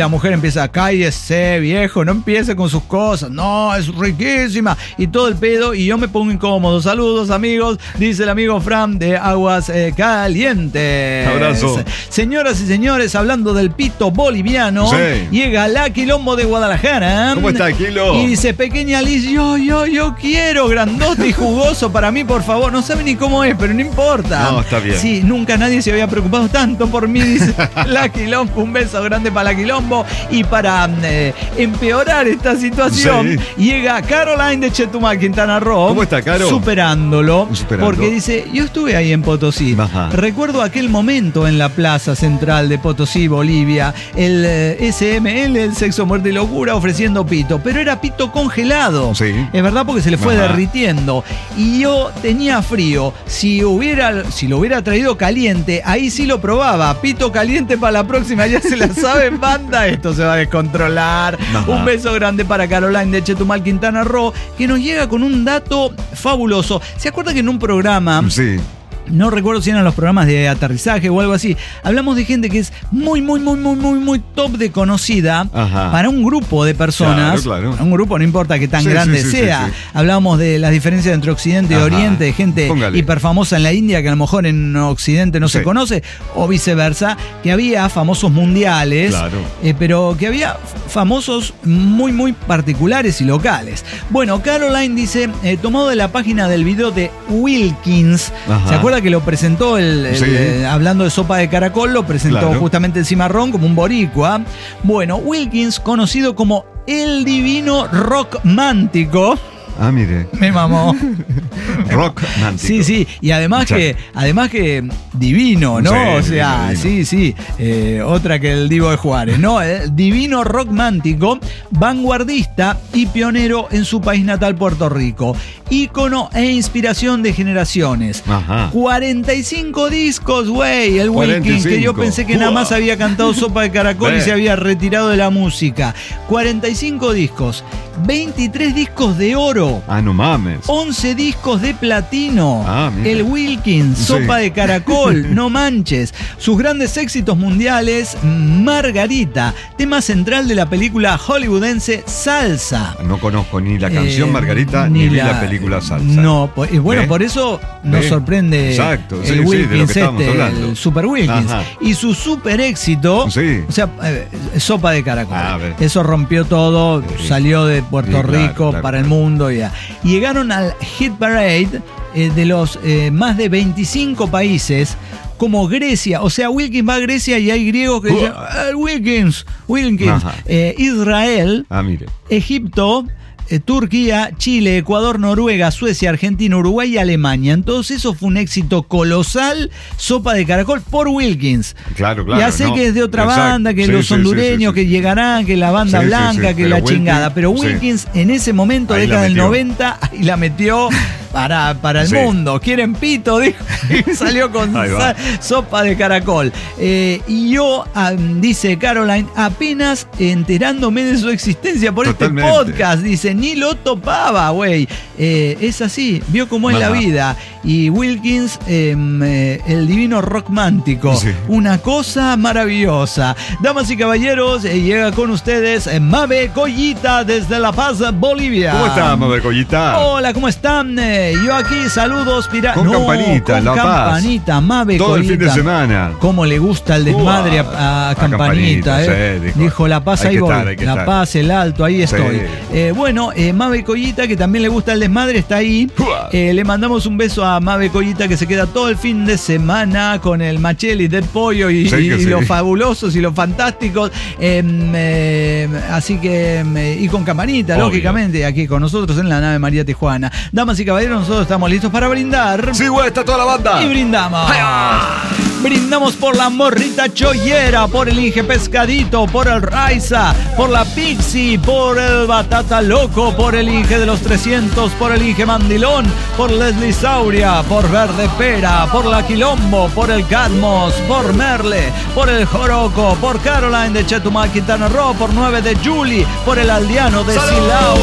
la mujer empieza, cállese, viejo, no empiece con sus cosas, no, es riquísima, y todo el pedo, y yo me pongo incómodo. Saludos, amigos, dice el amigo Fran de Aguas eh, Calientes. Abrazo. Señoras y señores, hablando del pito boliviano, Sí. llega la Quilombo de Guadalajara. ¿Cómo está, Quilo? Y dice, pequeña Liz, yo, yo, yo quiero grandote y jugoso para mí, por favor. No sabe ni cómo es, pero no importa. No, está bien. Sí, nunca nadie se había preocupado tanto por mí, dice la Quilombo. Un beso grande para la Quilombo. Y para eh, empeorar esta situación, Sí. llega Caroline de Chetumal, Quintana Roo. ¿Cómo está, Caro? Superándolo. Superando. Porque dice, yo estuve ahí en Potosí. Ajá. Recuerdo aquel momento en la plaza central de Potosí, Bolivia, el eh, S M L, el Sexo, Muerte y Locura, ofreciendo pito, pero era pito congelado. Sí. Es verdad, porque se le fue Ajá. derritiendo. Y yo tenía frío. Si hubiera, si lo hubiera traído caliente, ahí sí lo probaba. Pito caliente para la próxima, ya se la saben, banda. Esto se va a descontrolar. Ajá. Un beso grande para Caroline de Chetumal, Quintana Roo, que nos llega con un dato fabuloso. ¿Se acuerda que en un programa, Sí. no recuerdo si eran los programas de aterrizaje o algo así, hablamos de gente que es muy, muy, muy, muy, muy, muy top de conocida Ajá. para un grupo de personas? Claro, claro. Un grupo, no importa que tan Sí, grande sí, sí, sea. sí, sí. Hablábamos de las diferencias entre Occidente y Ajá. Oriente, de gente Póngale. hiperfamosa en la India que a lo mejor en Occidente no Sí. se conoce, o viceversa, que había famosos mundiales, Claro. eh, pero que había famosos muy, muy particulares y locales. Bueno, Caroline dice, eh, tomado de la página del video de Wilkins, Ajá. ¿se acuerda que lo presentó el, el, Sí. eh, hablando de sopa de caracol, lo presentó Claro. justamente el cimarrón como un boricua? Bueno, Wilkins, conocido como el divino rockmántico, Ah, mire. me mamó. Rock mántico. Sí, sí, y además Ya. que, además que divino, ¿no? Sí, o sea, divino, sí, sí, eh, otra que el Divo de Juárez, ¿no? El divino rockmántico, vanguardista y pionero en su país natal, Puerto Rico, ícono e inspiración de generaciones. Ajá. cuarenta y cinco discos, güey, el cuarenta y Wilkins, que yo cinco. pensé que nada más Uah. había cantado Sopa de Caracol y Ve. se había retirado de la música. cuarenta y cinco discos, veintitrés discos de oro, Ah, no mames. once discos de platino. Ah, mira. El Wilkins, Sí. Sopa de Caracol, No Manches. Sus grandes éxitos mundiales, Margarita, tema central de la película hollywoodense Salsa. No conozco ni la canción Eh, Margarita ni, vi la película Salsa. No, po- y bueno, ¿Ve? por eso nos ¿Ve? sorprende Exacto, sí, el sí, de lo que Wilkins estábamos este, hablando. el Super Wilkins. Ajá. Y su super éxito, Sí. o sea, eh, Sopa de Caracol. Ah, ve. Eso rompió todo, Sí. salió de Puerto Sí, claro, Rico claro, para el claro. mundo. Ya. Llegaron al Hit Parade eh, de los eh, más de veinticinco países, como Grecia. O sea, Wilkins va a Grecia y hay griegos que dicen, "Ah, Wilkins, Wilkins". Ajá. Eh, Israel, Ah, mire. Egipto, eh, Turquía, Chile, Ecuador, Noruega, Suecia, Argentina, Uruguay y Alemania. Entonces eso fue un éxito colosal, Sopa de Caracol por Wilkins. Claro, claro. Ya sé no. que es de otra Exacto. banda, que Sí, los sí, hondureños sí, sí, que sí. llegarán, que la banda Sí, sí, blanca, sí, que pero la Wilkins, chingada. Pero sí. Wilkins en ese momento, Ahí la década del metió. noventa, y la metió para, para el Sí. mundo. Quieren pito, dijo, y salió con Ahí va. sal- Sopa de Caracol. Eh, y yo, ah, dice Caroline, apenas enterándome de su existencia por Totalmente. este podcast, dice, ni lo topaba, güey. Eh, es así, vio cómo es la Ajá. vida. Y Wilkins, eh, eh, el divino rockmántico, Sí. una cosa maravillosa. Damas y caballeros, eh, llega con ustedes eh, Mabe Collita desde La Paz, Bolivia. ¿Cómo está, Mabel Collita? Hola, ¿cómo están? Eh, yo aquí, saludos, pira... Con campanita, con La Paz. campanita, Mabe Todo el Collita. fin de semana. Cómo le gusta el desmadre Uah, a, a a Campanita, Campanita, eh. sí, dijo, dijo La Paz, hay ahí que voy. estar, hay que La estar. Paz, el Alto, ahí Sí. estoy. Eh, bueno, eh, Mabe Collita, que también le gusta el desmadre, está ahí. Uah. Eh, le mandamos un beso a Mabe Collita, que se queda todo el fin de semana con el Macheli del Pollo y, Sí, que y sí. los fabulosos y los fantásticos. Eh, eh, así que, eh, y con Campanita, Obvio. lógicamente, aquí con nosotros en la nave María Tijuana. Damas y caballeros, nosotros estamos listos para brindar. Sí, güey, está toda la banda. Y brindamos. Brindamos por la morrita chollera, por el Inge Pescadito, por el Raiza, por la Pixie, por el Batata Loco, por el Inge de los trescientos, por el Inge Mandilón, por Leslie Sauria, por Verde Pera, por la Quilombo, por el Cadmos, por Merle, por el Joroco, por Caroline de Chetumal, Quintana Roo, por nueve de Julie, por el Aldeano de Silao.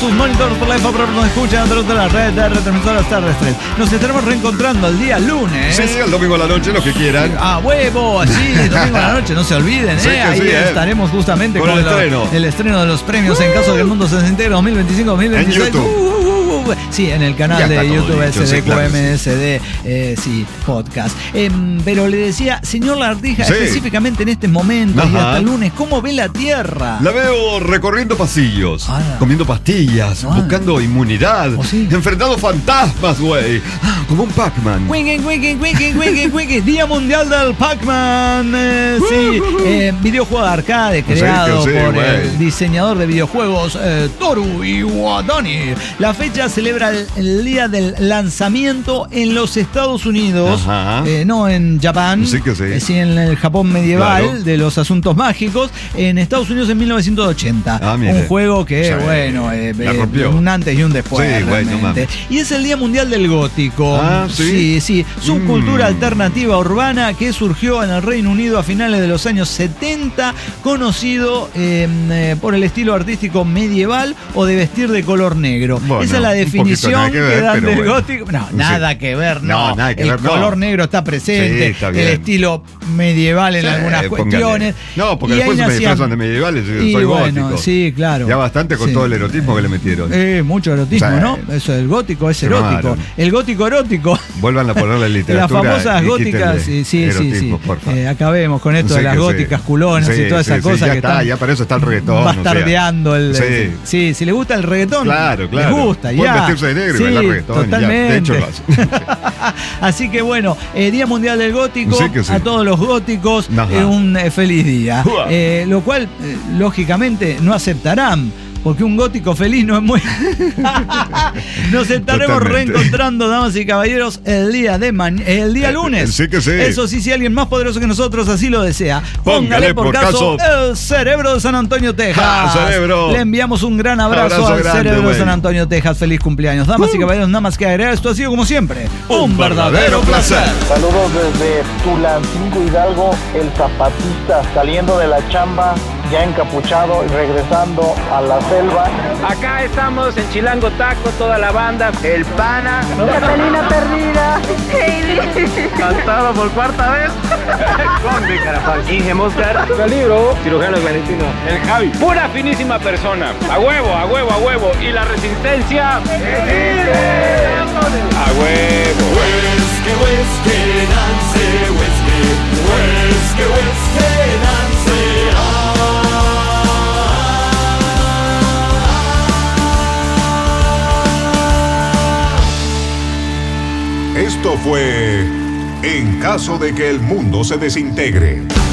sus monitores por la F A Pro nos escuchan a través de la red de retransmisoras terrestres. Nos estaremos reencontrando el día lunes. Sí, el domingo a la noche, lo que quieran. Ah, huevo, sí, domingo a la noche, no se olviden, Sí, ¿eh? que Ahí sí, ¿eh? estaremos justamente Con con, el lo- estreno. el estreno de los premios en caso de que el mundo se desintegre dos mil veinticinco dos mil veintiséis. En YouTube. Uh, uh, uh, uh. Sí, en el canal Ya de está todo YouTube dicho, S D sí, claro que Q M S D, eh, sí, podcast. Em, pero le decía, señor Lardija, Sí. específicamente en este momento y Ajá. hasta el lunes, ¿cómo ve la Tierra? La veo recorriendo pasillos, Ah. comiendo pastillas, Ah. buscando inmunidad, ¿Oh, sí? enfrentando fantasmas, güey. Ah, como un Pac-Man. Winking, winking, winking, winking, winking. Día Mundial del Pac-Man. Eh, sí, eh, videojuego de arcade creado que sí, por güey. el diseñador de videojuegos eh, Toru Iwatani. La fecha celebra el, el día del lanzamiento en los Estados Unidos, Ajá. eh, no en Japón, Sí que sí. eh, sí en el Japón medieval Claro. de los asuntos mágicos, en Estados Unidos en mil novecientos ochenta. Ah, mire. un juego que, Sí, bueno, eh, la eh, rompió. un antes y un después. Sí, güey, no realmente. mames. Y es el Día Mundial del Gótico. Ah, ¿sí? Sí, sí. Subcultura Mm. alternativa urbana que surgió en el Reino Unido a finales de los años setenta, conocido eh, eh, por el estilo artístico medieval o de vestir de color negro. Bueno, Esa es la un poquito definición nada que que, ver, dan pero del bueno. gótico. No, Sí. nada que ver, no. No, nada que el ver, no. color negro está presente, Sí, está el bien. estilo medieval en Sí, algunas póngale. cuestiones. No, porque Y después ahí se me nacían- disfrazan de medievales y Y soy bueno, gótico. sí, claro. Ya bastante con Sí. todo el erotismo que le metieron. Eh, mucho erotismo, Sí. ¿no? Eso, el gótico es Se erótico. mamaron. El gótico erótico. Vuelvan a ponerle Las literatura. famosas y góticas, quítenle sí, sí, sí, sí. erotismo, por favor. Eh, acabemos con esto Sí de las que sí. góticas culonas Sí, y toda sí, esa sí, cosa ya que está, están ya para eso está el reggaetón, o sea. bastardeando el, Sí. el- sí, si le gusta el reggaetón, Claro, claro. les gusta, Pueden ya. vestirse de negro y Sí, bailar reggaetón, ya. totalmente. De hecho, lo hacen. Así que bueno, eh, Día Mundial del Gótico, Sí que sí. a todos los góticos, Ajá. eh, un eh, feliz día. Uah. Eh, lo cual, eh, lógicamente, no aceptarán. Porque un gótico feliz no es muy... Nos estaremos Totalmente. reencontrando, damas y caballeros, el día de ma- el día Eh, lunes. sí que sí. Eso sí, si alguien más poderoso que nosotros así lo desea, póngale, Póngale por, por caso, caso el cerebro de San Antonio, Texas. ¡Ja, cerebro! Le enviamos un gran abrazo, Abrazo al grande, cerebro de güey. San Antonio, Texas. Feliz cumpleaños. Damas y caballeros, nada más que agregar. Esto ha sido como siempre Un verdadero placer. Saludos desde Tulancingo Hidalgo, el zapatista saliendo de la chamba, ya encapuchado y regresando a la selva. Acá estamos en Chilango Taco, toda la banda. El pana. Catalina perdida. Cantado por cuarta vez. Conde Carafal. Inge Moscar. Calibro. Cirujano clandestino. El Javi. Pura finísima persona. A huevo, a huevo, a huevo. Y la resistencia. A huevo. Whisky, whisky, Nancy, whisky. Whisky, whisky, Nancy. Esto fue En caso de que el mundo se desintegre.